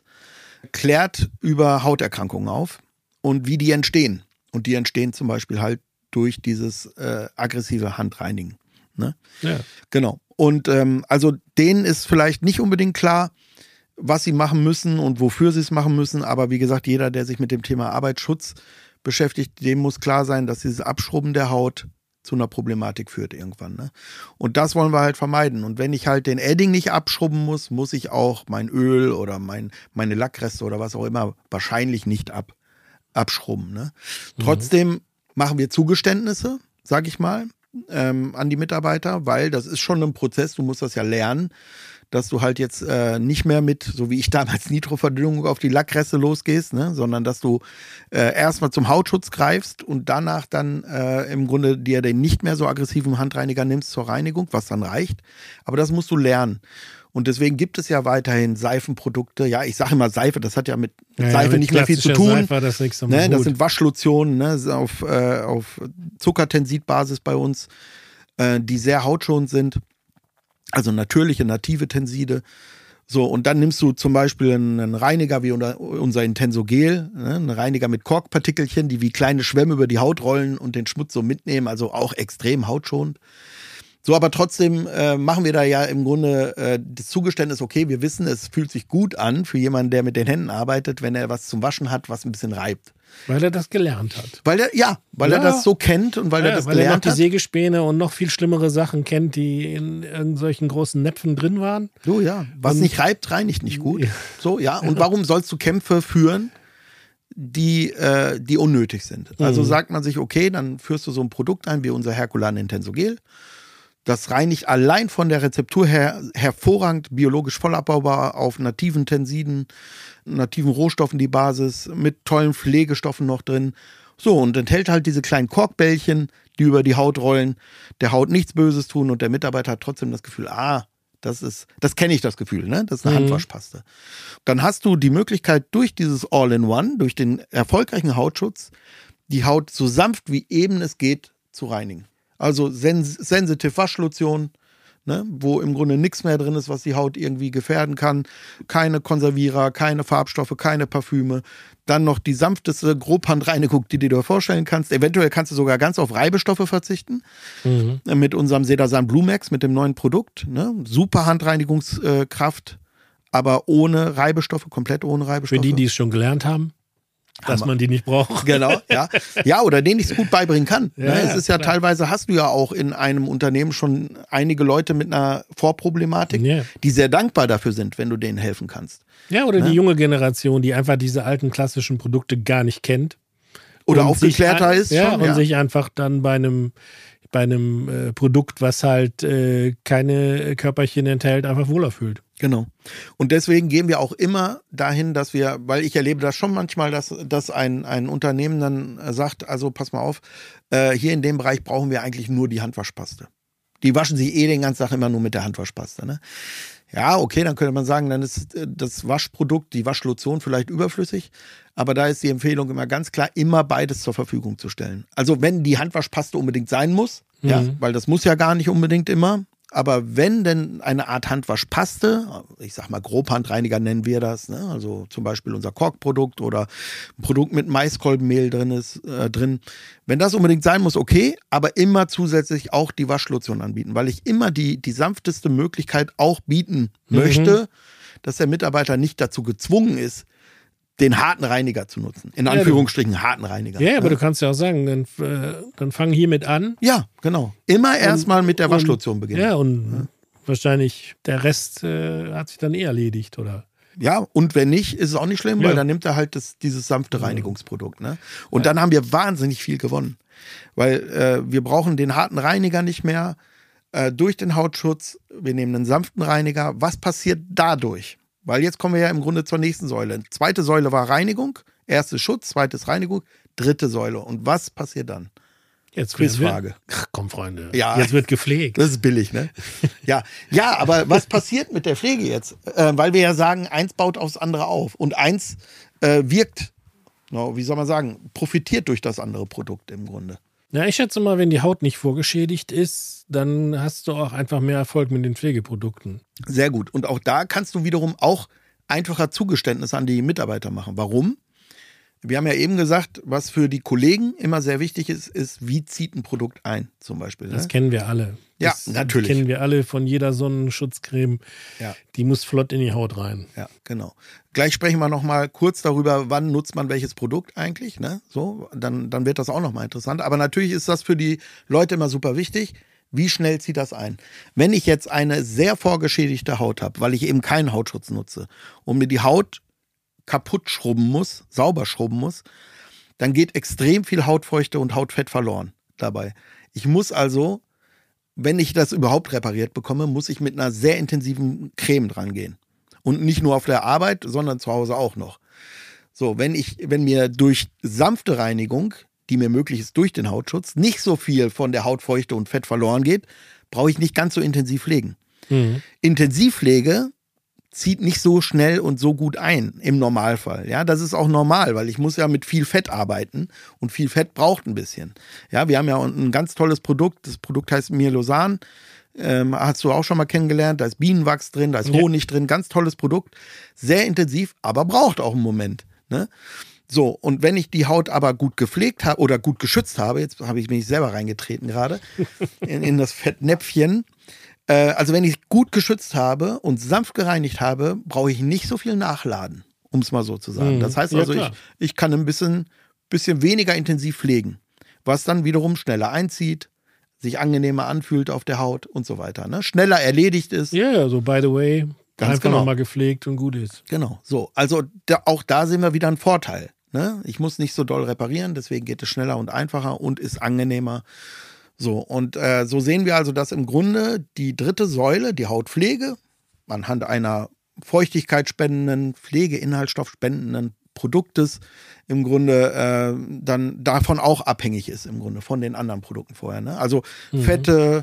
klärt über Hauterkrankungen auf und wie die entstehen. Und die entstehen zum Beispiel halt durch dieses äh, aggressive Handreinigen. Ne? Ja. Genau. Und ähm, also denen ist vielleicht nicht unbedingt klar, was sie machen müssen und wofür sie es machen müssen. Aber wie gesagt, jeder, der sich mit dem Thema Arbeitsschutz beschäftigt, dem muss klar sein, dass dieses Abschrubben der Haut zu einer Problematik führt irgendwann. Ne? Und das wollen wir halt vermeiden. Und wenn ich halt den Edding nicht abschrubben muss, muss ich auch mein Öl oder mein, meine Lackreste oder was auch immer wahrscheinlich nicht ab, abschrubben. Ne? Mhm. Trotzdem machen wir Zugeständnisse, sag ich mal, ähm, an die Mitarbeiter, weil das ist schon ein Prozess, du musst das ja lernen, dass du halt jetzt äh, nicht mehr mit, so wie ich damals, Nitroverdünnung auf die Lackreste losgehst, ne? Sondern dass du äh, erstmal zum Hautschutz greifst und danach dann äh, im Grunde dir den nicht mehr so aggressiven Handreiniger nimmst zur Reinigung, was dann reicht. Aber das musst du lernen. Und deswegen gibt es ja weiterhin Seifenprodukte. Ja, ich sage immer Seife, das hat ja mit ja, Seife ja, mit nicht mehr viel zu tun. Seife, das, nichts ne? Das sind Waschlotionen, ne? auf, äh, auf Zuckertensidbasis bei uns, äh, die sehr hautschonend sind. Also natürliche, native Tenside. So, und dann nimmst du zum Beispiel einen Reiniger wie unser Intensogel, ne? Einen Reiniger mit Korkpartikelchen, die wie kleine Schwämme über die Haut rollen und den Schmutz so mitnehmen, also auch extrem hautschonend. So, aber trotzdem äh, machen wir da ja im Grunde äh, das Zugeständnis, okay, wir wissen, es fühlt sich gut an für jemanden, der mit den Händen arbeitet, wenn er was zum Waschen hat, was ein bisschen reibt. Weil er das gelernt hat. Weil er, ja, weil ja. er das so kennt und weil ja, er das weil gelernt er noch die hat. Sägespäne und noch viel schlimmere Sachen kennt, die in irgendwelchen großen Näpfen drin waren. So, ja. Was und nicht reibt, reinigt nicht gut. Ja. So, ja. Und warum sollst du Kämpfe führen, die, äh, die unnötig sind. Also Mhm. sagt man sich, okay, dann führst du so ein Produkt ein wie unser Herculan Intensogel. Das reinigt allein von der Rezeptur her hervorragend, biologisch voll abbaubar, auf nativen Tensiden, nativen Rohstoffen die Basis, mit tollen Pflegestoffen noch drin. So, und enthält halt diese kleinen Korkbällchen, die über die Haut rollen, der Haut nichts Böses tun und der Mitarbeiter hat trotzdem das Gefühl, ah, das ist, das kenne ich das Gefühl, ne? Das ist eine Mhm. Handwaschpaste. Dann hast du die Möglichkeit, durch dieses All-in-One, durch den erfolgreichen Hautschutz, die Haut so sanft wie eben es geht zu reinigen. Also Sens Sensitive Waschlotion, ne, wo im Grunde nichts mehr drin ist, was die Haut irgendwie gefährden kann. Keine Konservierer, keine Farbstoffe, keine Parfüme. Dann noch die sanfteste Grobhandreinigung, die du dir vorstellen kannst. Eventuell kannst du sogar ganz auf Reibestoffe verzichten. Mhm. Mit unserem Sedasan Blue Max, mit dem neuen Produkt. Ne? Super Handreinigungskraft, aber ohne Reibestoffe, komplett ohne Reibestoffe. Für die, die es schon gelernt haben, dass Hammer. man die nicht braucht. Genau, ja. Ja, oder denen ich es gut beibringen kann. Ja, ne? ja, Es ist ja klar. teilweise, hast du ja auch in einem Unternehmen schon einige Leute mit einer Vorproblematik, Ja. die sehr dankbar dafür sind, wenn du denen helfen kannst. Ja, oder Ne? die junge Generation, die einfach diese alten klassischen Produkte gar nicht kennt. Oder Und aufgeklärter sich, ist ja, schon, und ja. sich einfach dann bei einem, bei einem äh, Produkt, was halt äh, keine Körperchen enthält, einfach wohler fühlt. Genau. Und deswegen gehen wir auch immer dahin, dass wir, weil ich erlebe das schon manchmal, dass, dass ein, ein Unternehmen dann sagt, also pass mal auf, äh, hier in dem Bereich brauchen wir eigentlich nur die Handwaschpaste. Die waschen sich eh den ganzen Tag immer nur mit der Handwaschpaste. Ne? Ja, okay, dann könnte man sagen, dann ist das Waschprodukt, die Waschlotion vielleicht überflüssig. Aber da ist die Empfehlung immer ganz klar, immer beides zur Verfügung zu stellen. Also wenn die Handwaschpaste unbedingt sein muss, Mhm. ja, weil das muss ja gar nicht unbedingt immer. Aber wenn denn eine Art Handwaschpaste, ich sag mal Grobhandreiniger nennen wir das, ne? Also zum Beispiel unser Korkprodukt oder ein Produkt mit Maiskolbenmehl drin ist, äh, drin. Wenn das unbedingt sein muss, okay, aber immer zusätzlich auch die Waschlotion anbieten, weil ich immer die, die sanfteste Möglichkeit auch bieten Mhm. möchte, dass der Mitarbeiter nicht dazu gezwungen ist, den harten Reiniger zu nutzen. In Ja, Anführungsstrichen harten Reiniger. Ja, aber ne? du kannst ja auch sagen, dann, äh, dann fang hiermit an. Ja, genau. Immer erstmal mit der Waschlotion beginnen. Ja, und wahrscheinlich der Rest äh, hat sich dann eh erledigt, oder? Ja, und wenn nicht, ist es auch nicht schlimm, Ja. weil dann nimmt er halt das, dieses sanfte Reinigungsprodukt. Ne? Und dann haben wir wahnsinnig viel gewonnen. Weil äh, wir brauchen den harten Reiniger nicht mehr äh, durch den Hautschutz. Wir nehmen einen sanften Reiniger. Was passiert dadurch? Weil jetzt kommen wir ja im Grunde zur nächsten Säule. Zweite Säule war Reinigung, erste Schutz, zweites Reinigung, dritte Säule. Und was passiert dann? Jetzt Quizfrage. Ach komm, Freunde. Ja. Jetzt wird gepflegt. Das ist billig, ne? Ja, ja, aber was passiert mit der Pflege jetzt? Äh, weil wir ja sagen, eins baut aufs andere auf und eins äh, wirkt, no, wie soll man sagen, profitiert durch das andere Produkt im Grunde. Ja, ich schätze mal, wenn die Haut nicht vorgeschädigt ist, dann hast du auch einfach mehr Erfolg mit den Pflegeprodukten. Sehr gut. Und auch da kannst du wiederum auch einfacher Zugeständnisse an die Mitarbeiter machen. Warum? Wir haben ja eben gesagt, was für die Kollegen immer sehr wichtig ist, ist, wie zieht ein Produkt ein, zum Beispiel. Das Ne? kennen wir alle. Ja, Das natürlich. kennen wir alle von jeder Sonnenschutzcreme. Ja. Die muss flott in die Haut rein. Ja, genau. Gleich sprechen wir nochmal kurz darüber, wann nutzt man welches Produkt eigentlich. Ne? So, dann, dann wird das auch nochmal interessant. Aber natürlich ist das für die Leute immer super wichtig. Wie schnell zieht das ein? Wenn ich jetzt eine sehr vorgeschädigte Haut habe, weil ich eben keinen Hautschutz nutze und mir die Haut kaputt schrubben muss, sauber schrubben muss, dann geht extrem viel Hautfeuchte und Hautfett verloren dabei. Ich muss also, wenn ich das überhaupt repariert bekomme, muss ich mit einer sehr intensiven Creme dran gehen. Und nicht nur auf der Arbeit, sondern zu Hause auch noch. So, wenn ich, wenn mir durch sanfte Reinigung, die mir möglich ist durch den Hautschutz, nicht so viel von der Hautfeuchte und Fett verloren geht, brauche ich nicht ganz so intensiv pflegen. Mhm. Intensivpflege zieht nicht so schnell und so gut ein im Normalfall. Ja, das ist auch normal, weil ich muss ja mit viel Fett arbeiten und viel Fett braucht ein bisschen. Ja, wir haben ja ein ganz tolles Produkt. Das Produkt heißt Myelosan. Ähm, hast du auch schon mal kennengelernt. Da ist Bienenwachs drin, da ist Ja. Honig drin. Ganz tolles Produkt. Sehr intensiv, aber braucht auch einen Moment. Ne? So, und wenn ich die Haut aber gut gepflegt habe oder gut geschützt habe, jetzt habe ich mich selber reingetreten gerade, in, in das Fettnäpfchen. Äh, also wenn ich gut geschützt habe und sanft gereinigt habe, brauche ich nicht so viel nachladen, um es mal so zu sagen. Mhm. Das heißt Ja, also, klar. ich, ich kann ein bisschen, bisschen weniger intensiv pflegen, was dann wiederum schneller einzieht, sich angenehmer anfühlt auf der Haut und so weiter. Ne? Schneller erledigt ist. Ja, ja, so by the way, Ganz einfach genau. nochmal gepflegt und gut ist. Genau, so. Also da, auch da sehen wir wieder einen Vorteil. Ne? Ich muss nicht so doll reparieren, deswegen geht es schneller und einfacher und ist angenehmer. So, und äh, so sehen wir also, dass im Grunde die dritte Säule, die Hautpflege, anhand einer feuchtigkeitsspendenden, Pflegeinhaltsstoffspendenden Produktes im Grunde äh, dann davon auch abhängig ist, im Grunde von den anderen Produkten vorher. Ne? Also mhm. Fette,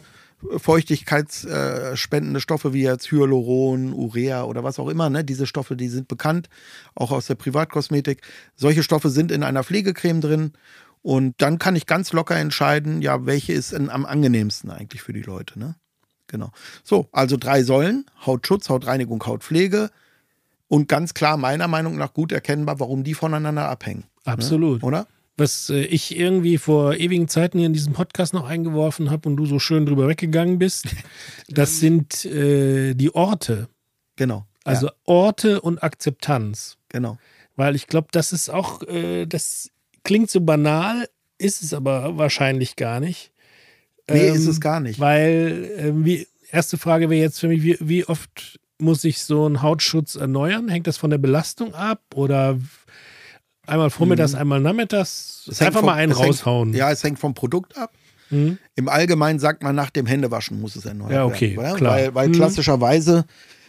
feuchtigkeitsspendende Stoffe wie jetzt Hyaluron, Urea oder was auch immer, ne? Diese Stoffe, die sind bekannt, auch aus der Privatkosmetik. Solche Stoffe sind in einer Pflegecreme drin und dann kann ich ganz locker entscheiden, ja, welche ist denn am angenehmsten eigentlich für die Leute, ne? Genau. So, also drei Säulen: Hautschutz, Hautreinigung, Hautpflege. Und ganz klar, meiner Meinung nach gut erkennbar, warum die voneinander abhängen. Absolut. Ne? Oder? Was äh, ich irgendwie vor ewigen Zeiten hier in diesem Podcast noch eingeworfen habe und du so schön drüber weggegangen bist, das sind äh, die Orte. Genau. Also ja. Orte und Akzeptanz. Genau. Weil ich glaube, das ist auch, äh, das klingt so banal, ist es aber wahrscheinlich gar nicht. Nee, ähm, ist es gar nicht. Weil, äh, wie, erste Frage wäre jetzt für mich, wie, wie oft muss ich so einen Hautschutz erneuern? Hängt das von der Belastung ab? Oder einmal vormittags, mhm. einmal nachmittags? Einfach vom, mal einen raushauen. Hängt, ja, es hängt vom Produkt ab. Mhm. Im Allgemeinen sagt man, nach dem Händewaschen muss es erneuert ja, okay, werden. Klar. Weil, weil mhm. klassischerweise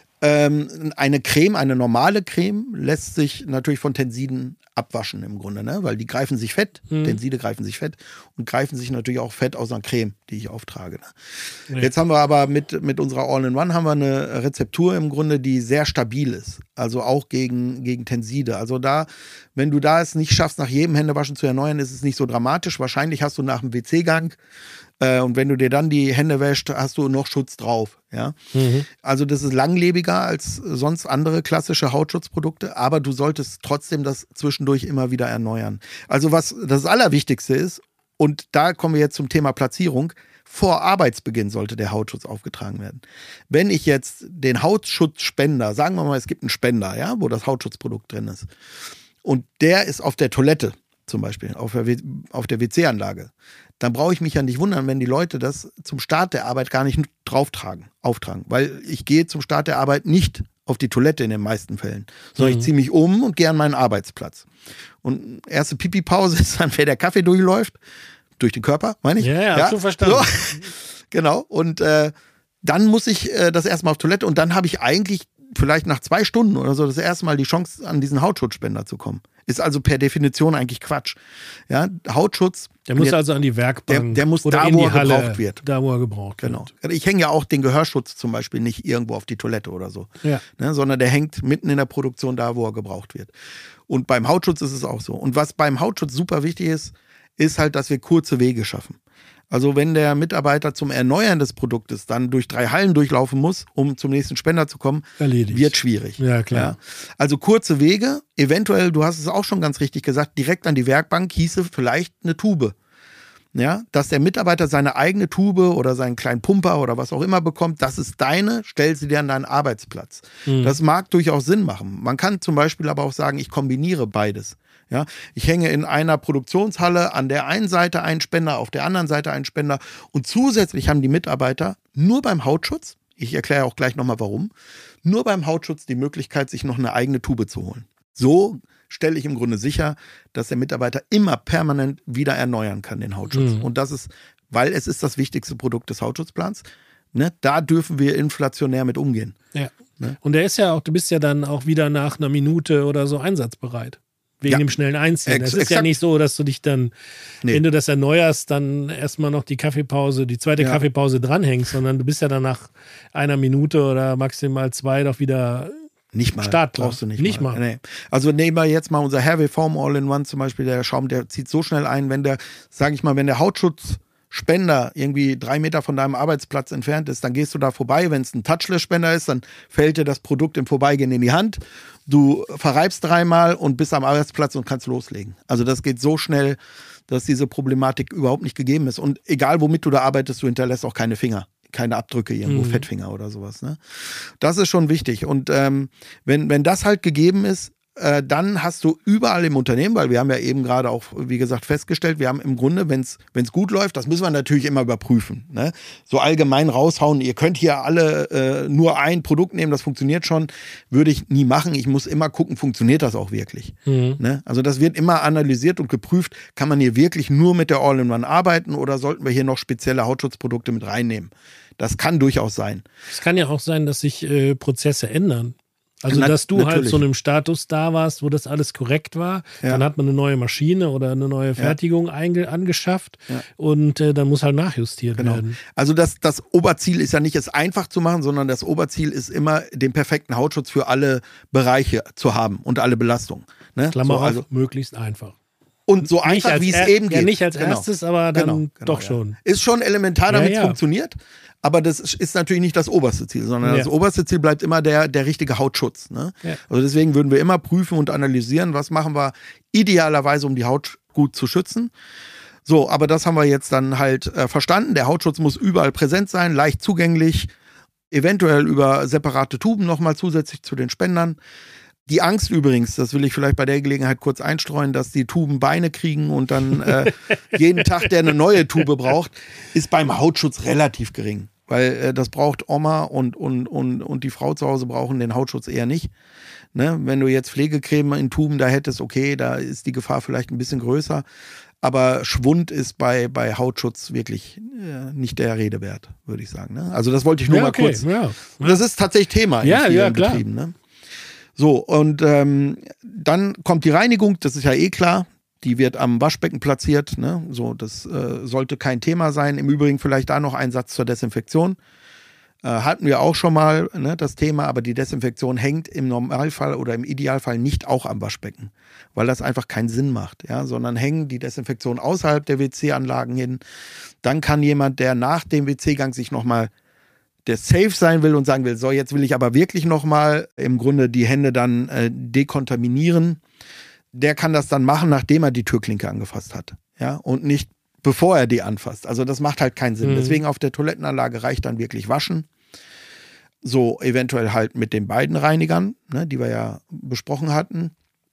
ähm, eine Creme, eine normale Creme, lässt sich natürlich von Tensiden abwaschen im Grunde, ne? Weil die greifen sich Fett, mhm. Tenside greifen sich Fett und greifen sich natürlich auch Fett aus einer Creme, die ich auftrage. Ne? Ja. Jetzt haben wir aber mit, mit unserer All-in-One haben wir eine Rezeptur im Grunde, die sehr stabil ist, also auch gegen, gegen Tenside. Also da, wenn du da es nicht schaffst, nach jedem Händewaschen zu erneuern, ist es nicht so dramatisch. Wahrscheinlich hast du nach dem W C-Gang äh, und wenn du dir dann die Hände wäschst, hast du noch Schutz drauf. Ja? Mhm. Also das ist langlebiger als sonst andere klassische Hautschutzprodukte, aber du solltest trotzdem das zwischendurch immer wieder erneuern. Also was das Allerwichtigste ist, und da kommen wir jetzt zum Thema Platzierung, vor Arbeitsbeginn sollte der Hautschutz aufgetragen werden. Wenn ich jetzt den Hautschutzspender, sagen wir mal, es gibt einen Spender, ja, wo das Hautschutzprodukt drin ist, und der ist auf der Toilette zum Beispiel, auf der, w- auf der W C-Anlage, dann brauche ich mich ja nicht wundern, wenn die Leute das zum Start der Arbeit gar nicht drauftragen, auftragen. Weil ich gehe zum Start der Arbeit nicht auf die Toilette in den meisten Fällen, sondern mhm. ich ziehe mich um und gehe an meinen Arbeitsplatz. Und erste Pipi-Pause ist dann, wenn der Kaffee durchläuft, durch den Körper, meine ich. Ja, ja, ja? Schon verstanden. So. Genau. Und äh, dann muss ich äh, das erstmal auf Toilette und dann habe ich eigentlich vielleicht nach zwei Stunden oder so das erste Mal die Chance, an diesen Hautschutzspender zu kommen. Ist also per Definition eigentlich Quatsch. Ja, Hautschutz. Der muss der, also an die Werkbank. Der, der muss oder da, in wo die er Halle, gebraucht wird. Da, wo er gebraucht genau. wird. Ich hänge ja auch den Gehörschutz zum Beispiel nicht irgendwo auf die Toilette oder so. Ja. Ne, sondern der hängt mitten in der Produktion da, wo er gebraucht wird. Und beim Hautschutz ist es auch so. Und was beim Hautschutz super wichtig ist, ist halt, dass wir kurze Wege schaffen. Also wenn der Mitarbeiter zum Erneuern des Produktes dann durch drei Hallen durchlaufen muss, um zum nächsten Spender zu kommen, Erledigt. Wird schwierig. Ja, klar. Ja. Also kurze Wege, eventuell, du hast es auch schon ganz richtig gesagt, direkt an die Werkbank hieße vielleicht eine Tube. Ja, dass der Mitarbeiter seine eigene Tube oder seinen kleinen Pumper oder was auch immer bekommt, das ist deine, stell sie dir an deinen Arbeitsplatz. Mhm. Das mag durchaus Sinn machen. Man kann zum Beispiel aber auch sagen, ich kombiniere beides. Ja, ich hänge in einer Produktionshalle an der einen Seite einen Spender, auf der anderen Seite einen Spender und zusätzlich haben die Mitarbeiter nur beim Hautschutz, ich erkläre auch gleich nochmal warum, nur beim Hautschutz die Möglichkeit, sich noch eine eigene Tube zu holen. So stelle ich im Grunde sicher, dass der Mitarbeiter immer permanent wieder erneuern kann, den Hautschutz. Mhm. Und das ist, weil es ist das wichtigste Produkt des Hautschutzplans, ne, da dürfen wir inflationär mit umgehen. Ja. Ne? Und der ist ja auch, du bist ja dann auch wieder nach einer Minute oder so einsatzbereit. Wegen ja. dem schnellen Einziehen. Es ist exakt. Ja nicht so, dass du dich dann, nee. wenn du das erneuerst, dann erstmal noch die Kaffeepause, die zweite ja. Kaffeepause dranhängst, sondern du bist ja dann nach einer Minute oder maximal zwei doch wieder nicht mal. startklar. Brauchst du nicht, nicht mal. mal. Nee. Also nehmen wir jetzt mal unser Hervé Foam All-in-One zum Beispiel, der Schaum, der zieht so schnell ein, wenn der, sag ich mal, wenn der Hautschutzspender irgendwie drei Meter von deinem Arbeitsplatz entfernt ist, dann gehst du da vorbei. Wenn es ein Touchless-Spender ist, dann fällt dir das Produkt im Vorbeigehen in die Hand. Du verreibst dreimal und bist am Arbeitsplatz und kannst loslegen. Also das geht so schnell, dass diese Problematik überhaupt nicht gegeben ist. Und egal, womit du da arbeitest, du hinterlässt auch keine Finger, keine Abdrücke irgendwo, mhm. Fettfinger oder sowas. Ne? Das ist schon wichtig. Und ähm, wenn, wenn das halt gegeben ist, äh, dann hast du überall im Unternehmen, weil wir haben ja eben gerade auch, wie gesagt, festgestellt, wir haben im Grunde, wenn es gut läuft, das müssen wir natürlich immer überprüfen. Ne? So allgemein raushauen, ihr könnt hier alle äh, nur ein Produkt nehmen, das funktioniert schon, würde ich nie machen. Ich muss immer gucken, funktioniert das auch wirklich. Mhm. Ne? Also das wird immer analysiert und geprüft, kann man hier wirklich nur mit der All-in-One arbeiten oder sollten wir hier noch spezielle Hautschutzprodukte mit reinnehmen? Das kann durchaus sein. Es kann ja auch sein, dass sich äh, Prozesse ändern. Also, Na, dass du natürlich. halt zu einem Status da warst, wo das alles korrekt war. Ja. Dann hat man eine neue Maschine oder eine neue Fertigung ja. einge- angeschafft ja. und äh, dann muss halt nachjustiert genau. werden. Also das, das Oberziel ist ja nicht, es einfach zu machen, sondern das Oberziel ist immer, den perfekten Hautschutz für alle Bereiche zu haben und alle Belastungen. Ne? Klammer so, also auf, möglichst einfach. Und so nicht einfach, wie es er- eben geht. Ja, nicht als genau. erstes, aber dann genau, genau, doch ja. schon. Ist schon elementar, damit es ja, ja. funktioniert. Aber das ist natürlich nicht das oberste Ziel, sondern ja. das oberste Ziel bleibt immer der, der richtige Hautschutz. Ne? Ja. Also deswegen würden wir immer prüfen und analysieren, was machen wir idealerweise, um die Haut gut zu schützen. So, aber das haben wir jetzt dann halt äh, verstanden. Der Hautschutz muss überall präsent sein, leicht zugänglich, eventuell über separate Tuben nochmal zusätzlich zu den Spendern. Die Angst übrigens, das will ich vielleicht bei der Gelegenheit kurz einstreuen, dass die Tuben Beine kriegen und dann äh, jeden Tag, der eine neue Tube braucht, ist beim Hautschutz relativ gering. Weil äh, das braucht Oma und, und, und, und die Frau zu Hause brauchen den Hautschutz eher nicht. Ne? Wenn du jetzt Pflegecreme in Tuben da hättest, okay, da ist die Gefahr vielleicht ein bisschen größer. Aber Schwund ist bei, bei Hautschutz wirklich äh, nicht der Rede wert, würde ich sagen. Ne? Also das wollte ich nur ja, mal okay. kurz. Ja. Das ist tatsächlich Thema in ja, vielen ja, klar. Betrieben. Ne? So, und ähm, dann kommt die Reinigung, das ist ja eh klar. Die wird am Waschbecken platziert. Ne? So, das äh, sollte kein Thema sein. Im Übrigen vielleicht da noch ein Satz zur Desinfektion. Äh, hatten wir auch schon mal ne, das Thema, aber die Desinfektion hängt im Normalfall oder im Idealfall nicht auch am Waschbecken, weil das einfach keinen Sinn macht, ja, sondern hängen die Desinfektion außerhalb der W C-Anlagen hin. Dann kann jemand, der nach dem W C-Gang sich nochmal der safe sein will und sagen will, so jetzt will ich aber wirklich nochmal im Grunde die Hände dann äh, dekontaminieren, der kann das dann machen, nachdem er die Türklinke angefasst hat, ja, und nicht bevor er die anfasst. Also das macht halt keinen Sinn. Mhm. Deswegen auf der Toilettenanlage reicht dann wirklich waschen. So eventuell halt mit den beiden Reinigern, ne, die wir ja besprochen hatten.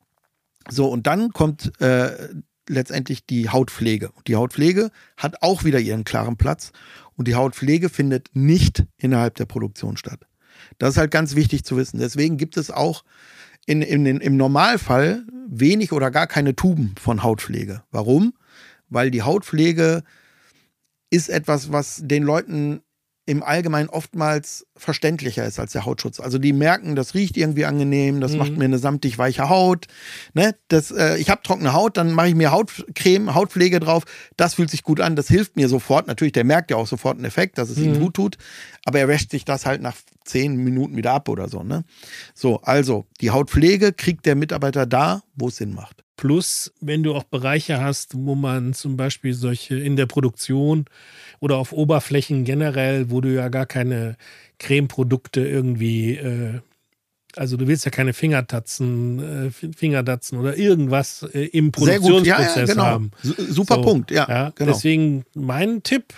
So, und dann kommt äh, letztendlich die Hautpflege. Die Hautpflege hat auch wieder ihren klaren Platz und die Hautpflege findet nicht innerhalb der Produktion statt. Das ist halt ganz wichtig zu wissen. Deswegen gibt es auch in, in, in, im Normalfall wenig oder gar keine Tuben von Hautpflege. Warum? Weil die Hautpflege ist etwas, was den Leuten im Allgemeinen oftmals verständlicher ist als der Hautschutz. Also die merken, das riecht irgendwie angenehm, das mhm. macht mir eine samtig weiche Haut. Ne? Das, äh, ich habe trockene Haut, dann mache ich mir Hautcreme, Hautpflege drauf. Das fühlt sich gut an, das hilft mir sofort. Natürlich, der merkt ja auch sofort einen Effekt, dass es mhm. ihm gut tut. Aber er wäscht sich das halt nach zehn Minuten wieder ab oder so. Ne? So, also die Hautpflege kriegt der Mitarbeiter da, wo es Sinn macht. Plus, wenn du auch Bereiche hast, wo man zum Beispiel solche in der Produktion oder auf Oberflächen generell, wo du ja gar keine Cremeprodukte irgendwie, äh, also du willst ja keine Fingertatzen, äh, Fingerdatzen oder irgendwas äh, im Produktionsprozess ja, ja, genau. haben. S- super so, Punkt, ja. ja genau. Deswegen mein Tipp,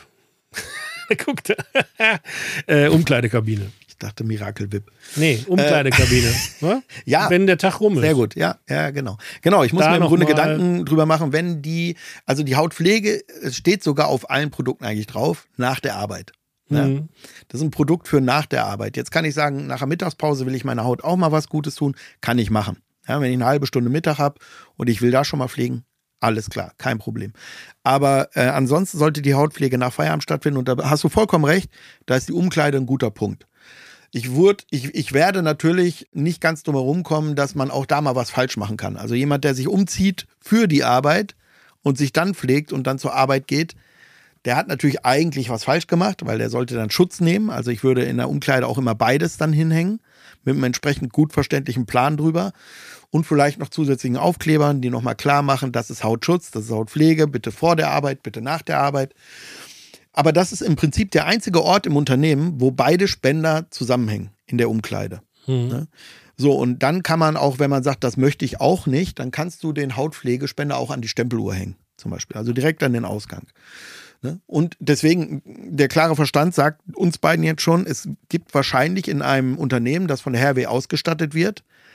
guck da, äh, Umkleidekabine. Ich dachte Miracle-Whip. Nee, Umkleidekabine. Äh, ja. Wenn der Tag rum ist. Sehr gut, ja, ja, genau. Genau, ich muss da mir im Grunde Gedanken drüber machen, wenn die, also die Hautpflege, es steht sogar auf allen Produkten eigentlich drauf, nach der Arbeit. Mhm. Ja. Das ist ein Produkt für nach der Arbeit. Jetzt kann ich sagen, nach der Mittagspause will ich meiner Haut auch mal was Gutes tun, kann ich machen. Ja, wenn ich eine halbe Stunde Mittag habe und ich will da schon mal pflegen, alles klar, kein Problem. Aber äh, ansonsten sollte die Hautpflege nach Feierabend stattfinden und da hast du vollkommen recht, da ist die Umkleide ein guter Punkt. Ich, würd, ich, ich werde natürlich nicht ganz drum herum kommen, dass man auch da mal was falsch machen kann. Also jemand, der sich umzieht für die Arbeit und sich dann pflegt und dann zur Arbeit geht, der hat natürlich eigentlich was falsch gemacht, weil der sollte dann Schutz nehmen. Also ich würde in der Umkleide auch immer beides dann hinhängen, mit einem entsprechend gut verständlichen Plan drüber und vielleicht noch zusätzlichen Aufklebern, die nochmal klar machen, das ist Hautschutz, das ist Hautpflege, bitte vor der Arbeit, bitte nach der Arbeit. Aber das ist im Prinzip der einzige Ort im Unternehmen, wo beide Spender zusammenhängen in der Umkleide. Mhm. Ne? So, und dann kann man auch, wenn man sagt, das möchte ich auch nicht, dann kannst du den Hautpflegespender auch an die Stempeluhr hängen, zum Beispiel. Also direkt an den Ausgang. Ne? Und deswegen, der klare Verstand sagt uns beiden jetzt schon, es gibt wahrscheinlich in einem Unternehmen, das von der H R W ausgestattet wird,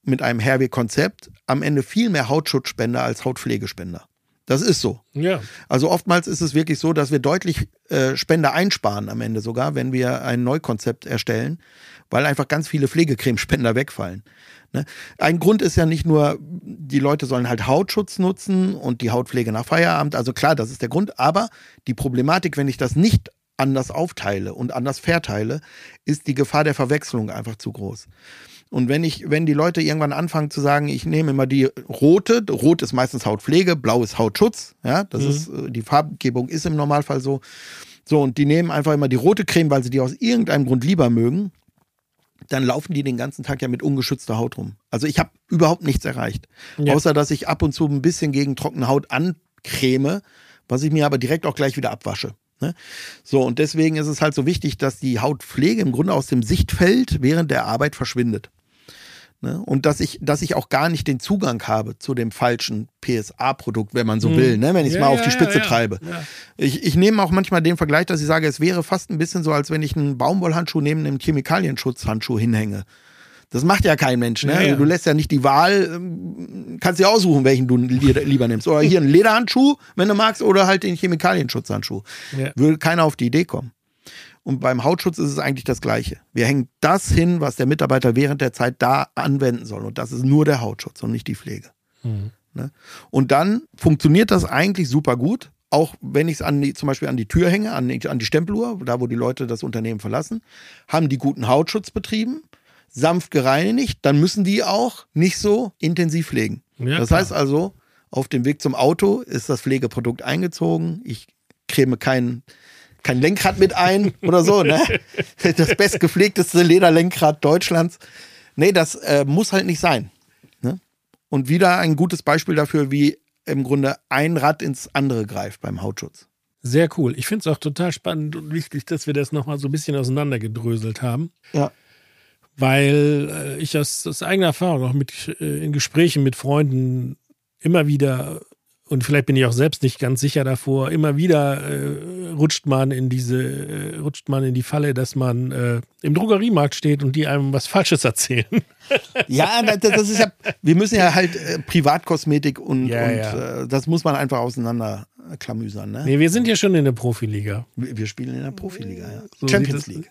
mit einem Herweg-Konzept am Ende viel mehr Hautschutzspender als Hautpflegespender. Das ist so. Ja. Also oftmals ist es wirklich so, dass wir deutlich äh, Spender einsparen am Ende sogar, wenn wir ein Neukonzept erstellen, weil einfach ganz viele Pflegecremespender wegfallen. Ne? Ein Grund ist ja nicht nur, die Leute sollen halt Hautschutz nutzen und die Hautpflege nach Feierabend. Also klar, das ist der Grund. Aber die Problematik, wenn ich das nicht anders aufteile und anders verteile, ist die Gefahr der Verwechslung einfach zu groß. Und wenn ich, wenn die Leute irgendwann anfangen zu sagen, ich nehme immer die rote, rot ist meistens Hautpflege, blau ist Hautschutz, ja, das mhm. ist, die Farbgebung ist im Normalfall so. So, und die nehmen einfach immer die rote Creme, weil sie die aus irgendeinem Grund lieber mögen, dann laufen die den ganzen Tag ja mit ungeschützter Haut rum. Also ich habe überhaupt nichts erreicht. Ja. Außer, dass ich ab und zu ein bisschen gegen trockene Haut ancreme, was ich mir aber direkt auch gleich wieder abwasche. Ne? So, und deswegen ist es halt so wichtig, dass die Hautpflege im Grunde aus dem Sichtfeld während der Arbeit verschwindet. Ne? Und dass ich, dass ich auch gar nicht den Zugang habe zu dem falschen P S A-Produkt, wenn man so mhm. will, ne? Wenn ich es ja, mal auf die Spitze ja, ja. treibe. Ja. Ich, ich nehme auch manchmal den Vergleich, dass ich sage, es wäre fast ein bisschen so, als wenn ich einen Baumwollhandschuh neben einem Chemikalienschutzhandschuh hinhänge. Das macht ja kein Mensch. Ne? Ja, ja. Also du lässt ja nicht die Wahl, kannst dir aussuchen, welchen du lieber nimmst. Oder hier einen Lederhandschuh, wenn du magst, oder halt den Chemikalienschutzhandschuh. Ja. Würde keiner auf die Idee kommen. Und beim Hautschutz ist es eigentlich das Gleiche. Wir hängen das hin, was der Mitarbeiter während der Zeit da anwenden soll. Und das ist nur der Hautschutz und nicht die Pflege. Mhm. Ne? Und dann funktioniert das eigentlich super gut. Auch wenn ich es an die, zum Beispiel an die Tür hänge, an die, an die Stempeluhr, da wo die Leute das Unternehmen verlassen, haben die guten Hautschutz betrieben, sanft gereinigt, dann müssen die auch nicht so intensiv pflegen. Ja, das klar. heißt also, auf dem Weg zum Auto ist das Pflegeprodukt eingezogen. Ich creme kein, kein Lenkrad mit ein oder so. Ne? Das bestgepflegteste Lederlenkrad Deutschlands. Nee, das äh, muss halt nicht sein. Ne? Und wieder ein gutes Beispiel dafür, wie im Grunde ein Rad ins andere greift beim Hautschutz. Sehr cool. Ich finde es auch total spannend und wichtig, dass wir das nochmal so ein bisschen auseinandergedröselt haben. Ja. Weil äh, ich aus, aus eigener Erfahrung auch mit, äh, in Gesprächen mit Freunden immer wieder, und vielleicht bin ich auch selbst nicht ganz sicher davor, immer wieder äh, rutscht man in diese, äh, rutscht man in die Falle, dass man äh, im Drogeriemarkt steht und die einem was Falsches erzählen. Ja, das ist ja, wir müssen ja halt äh, Privatkosmetik und, ja, und ja. Äh, das muss man einfach auseinanderklamüsern. Ne? Nee, wir sind ja schon in der Profiliga. Wir, wir spielen in der Profiliga, ja. So Champions League.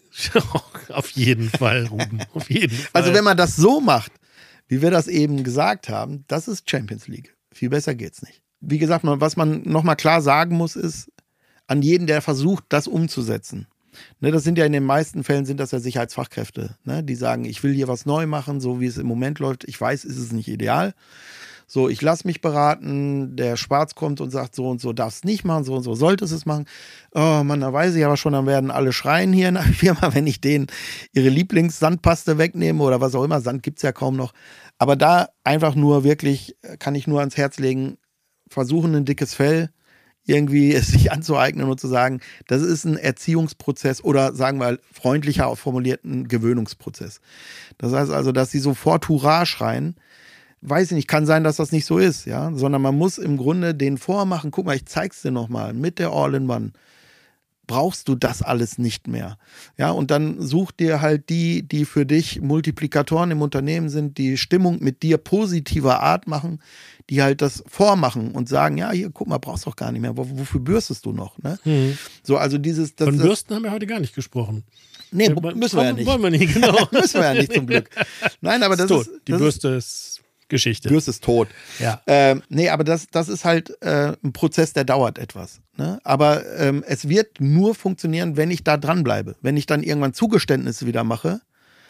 Auf jeden Fall, Ruben. Auf jeden Fall. Also wenn man das so macht, wie wir das eben gesagt haben, das ist Champions League. Viel besser geht's nicht. Wie gesagt, was man nochmal klar sagen muss, ist, an jeden, der versucht, das umzusetzen. Ne, das sind ja in den meisten Fällen sind das ja Sicherheitsfachkräfte, ne, die sagen, ich will hier was neu machen, so wie es im Moment läuft. Ich weiß, ist es nicht ideal. So, ich lasse mich beraten, der Schwarz kommt und sagt, so und so darfst nicht machen, so und so solltest es machen. Oh Mann, da weiß ich aber schon, dann werden alle schreien hier in der Firma, wenn ich denen ihre Lieblingssandpaste wegnehme oder was auch immer. Sand gibt's ja kaum noch. Aber da einfach nur wirklich, kann ich nur ans Herz legen, versuchen, ein dickes Fell irgendwie es sich anzueignen und zu sagen, das ist ein Erziehungsprozess oder sagen wir freundlicher formulierten Gewöhnungsprozess. Das heißt also, dass sie sofort Hurra schreien, weiß ich nicht, kann sein, dass das nicht so ist, ja, sondern man muss im Grunde den vormachen, guck mal, ich zeig's dir nochmal, mit der All-in-One brauchst du das alles nicht mehr. Ja, und dann such dir halt die, die für dich Multiplikatoren im Unternehmen sind, die Stimmung mit dir positiver Art machen, die halt das vormachen und sagen, ja, hier, guck mal, brauchst doch gar nicht mehr. Wofür bürstest du noch? Ne? Mhm. So, also dieses... Das, Von Bürsten haben wir heute gar nicht gesprochen. Nee, ja, müssen wir ja nicht. Wollen wir nicht, genau. Müssen wir ja nicht, zum Glück. Nein, aber das ist... ist die Bürste ist... Geschichte. Bürste ist tot. Ja. Ähm, nee, aber das, das ist halt äh, ein Prozess, der dauert etwas. Ne? Aber ähm, es wird nur funktionieren, wenn ich da dranbleibe. Wenn ich dann irgendwann Zugeständnisse wieder mache,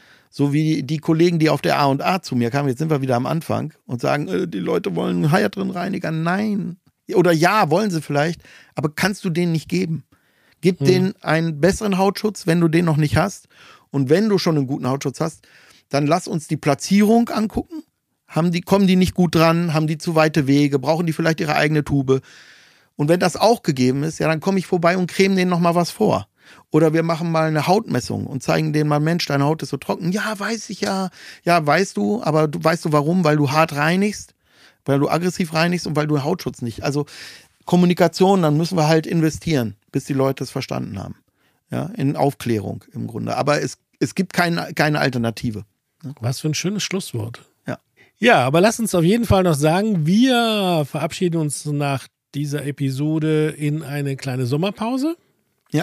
so wie die Kollegen, die auf der A und A zu mir kamen, jetzt sind wir wieder am Anfang, und sagen, äh, die Leute wollen einen Hyatt-Reiniger. Nein. Oder ja, wollen sie vielleicht, aber kannst du denen nicht geben. Gib hm. denen einen besseren Hautschutz, wenn du den noch nicht hast. Und wenn du schon einen guten Hautschutz hast, dann lass uns die Platzierung angucken. Haben die, kommen die nicht gut dran? Haben die zu weite Wege? Brauchen die vielleicht ihre eigene Tube? Und wenn das auch gegeben ist, ja, dann komme ich vorbei und creme denen nochmal was vor. Oder wir machen mal eine Hautmessung und zeigen denen mal, Mensch, deine Haut ist so trocken. Ja, weiß ich ja. Ja, weißt du, aber du weißt du warum? Weil du hart reinigst, weil du aggressiv reinigst und weil du Hautschutz nicht. Also Kommunikation, dann müssen wir halt investieren, bis die Leute es verstanden haben. Ja, in Aufklärung im Grunde. Aber es, es gibt kein, keine Alternative. Was für ein schönes Schlusswort. Ja. Ja, aber lass uns auf jeden Fall noch sagen, wir verabschieden uns nach dieser Episode in eine kleine Sommerpause. Ja.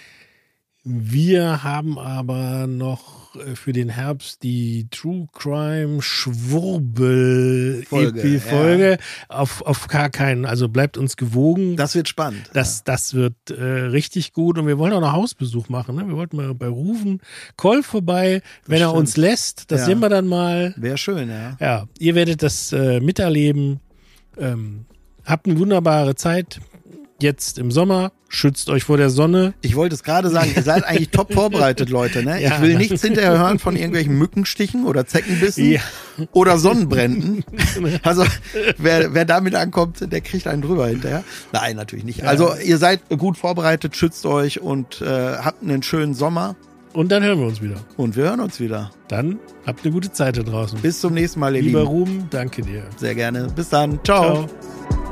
Wir haben aber noch für den Herbst die True Crime Schwurbel Folge, Folge ja. auf, auf gar keinen, also bleibt uns gewogen. Das wird spannend. Das, ja. das wird äh, richtig gut und wir wollen auch noch Hausbesuch machen. Ne? Wir wollten mal bei Rufen Koll vorbei, wenn er stimmt. uns lässt. Das Ja. sehen wir dann mal. Wäre schön, ja. Ja, ihr werdet das äh, miterleben. Ähm, habt eine wunderbare Zeit. Jetzt im Sommer, schützt euch vor der Sonne. Ich wollte es gerade sagen, ihr seid eigentlich top vorbereitet, Leute. Ne? Ja. Ich will nichts hinterher hören von irgendwelchen Mückenstichen oder Zeckenbissen Ja. oder Sonnenbränden. Also wer, wer damit ankommt, der kriegt einen drüber hinterher. Nein, natürlich nicht. Ja. Also ihr seid gut vorbereitet, schützt euch und äh, habt einen schönen Sommer. Und dann hören wir uns wieder. Und wir hören uns wieder. Dann habt eine gute Zeit da draußen. Bis zum nächsten Mal, ihr Lieber Lieben. Ruben, danke dir. Sehr gerne. Bis dann. Ciao. Ciao.